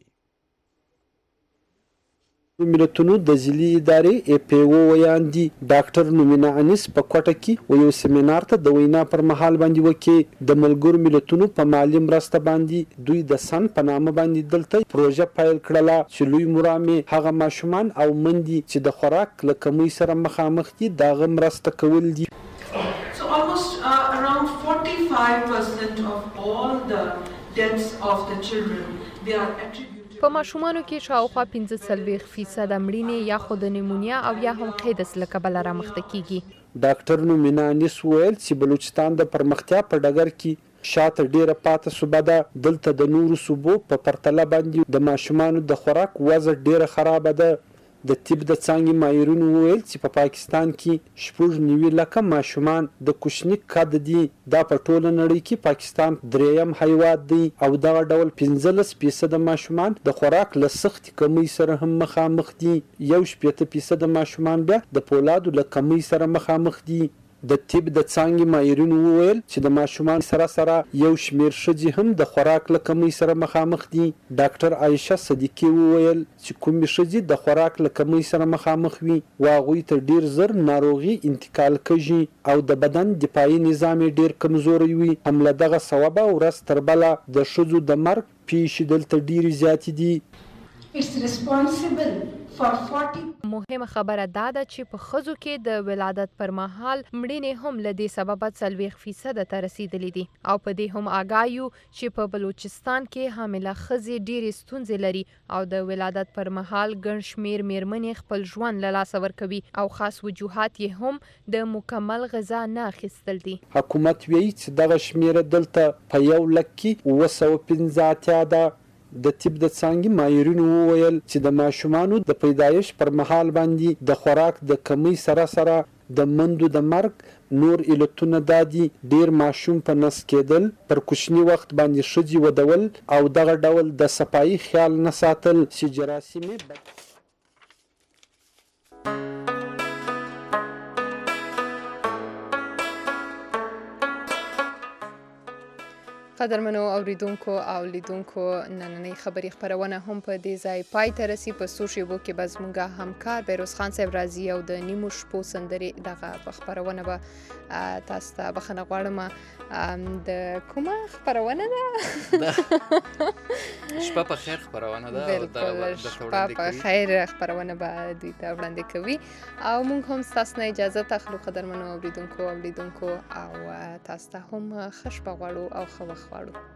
ملتونو د ځلي ادارې APO ویاندي ډاکټر نومینا انیس په کوټه کې یو سیمینار ته د وینا پر مهال باندې وکي د ملګرو ملتونو په مالی مرسته باندې دوی د سن په نامه باندې دلته پروژه پیل کړله چې لوی مرامې هغه ماشومان او مندي چې د خوراک له کمی سره مخامخ دي دغه مرسته کول دي. So almost around 45% of all the deaths of the children they are attributed په ماشومانو کې شاوخوا 45% مړینې یا خو د نیمونیا او یا هم قیدس له کبله رامخته کیږي. ډاکټر نومینا انیس وویل چې بلوچستان د پرمختیا په ډګر کې شاته ډیره پاتې صوبه ده، دلته د نورو صوبو په پرتله باندې د ماشومانو د خوراک وضع ډیره خرابه ده. د طب د څانګې ماهرینو وویل چې په پاکستان کې 90 لکه ماشومان د کوچني قد دي. دا په ټوله نړۍ کې پاکستان دریم هیواد دی او دغه ډول 15% ماشومان د خوراک له سختې کمی سره هم مخامخ دي. 1% ماشومان بیا د پولادو له کمی سره مخامخ دي. د طب د څانګې ماهرینو وویل چې د ماشومان سره یو شمیر ښځې هم د خوراک له کمی سره مخامخ دي. ډاکټر عایشه صدیقي وویل چې کومې ښځې د خوراک له کمی سره مخامخ وي هغوی ته ډیر زر ناروغي انتقال کیږي او د بدن دفاعي نظام ډیر کمزوری وي. هم له دغه سببه ورځ تر بله د ښځو د مرګ پیښې دلته ډیرې زیاتې دي. It's responsible for 40. مهمه خبره دا ده چې په ښځو کې د ولادت پر مهال مړینې هم له دې سببه 40% ته رسیدلې دي او په دې هم آګاه یو چې په بلوچستان کې حامله ښځې ډېرې ستونزې لري او د ولادت پر مهال ګڼ شمېر مېرمنې خپل ژوند له لاسه ورکوي او خاص وجوهات یې هم د مکمل غذا نه اخیستل دي. حکومت وایي چې دغه شمېره دلته په 100,000 کې 215 ده. د طب د څانګې ماهرینو وویل چې د ماشومانو د پیدایش پر مهال باندې د خوراک د کمی سره د مندو د مرګ نور علتونه دادي ډیر ماشوم په نس کېدل پر کوچني وخت باندې ښځې ودول او دغه ډول د صفایي خیال نه ساتل چې جراثیمي قدرمنو اوریدونکو او لیدونکو نننۍ خبري خپرونه هم په دې ځای پای ته رسي. په څو شیبو کې به زموږ همکار بیروز خان صاحب راځي او د نیمو شپو سندرې دغه خپرونه به تاسو ته بخښنه غواړم. د کومه خپرونه ده؟ شپه په خیر خپرونه ده. بالکل شپه په خیر خپرونه به دوی ته وړاندې کوي او موږ هم ستاسو نه اجازه اخلو قدرمنو اوریدونکو او لیدونکو او تاسو ته هم ښه شپه غواړو او ښه وخت غواړو.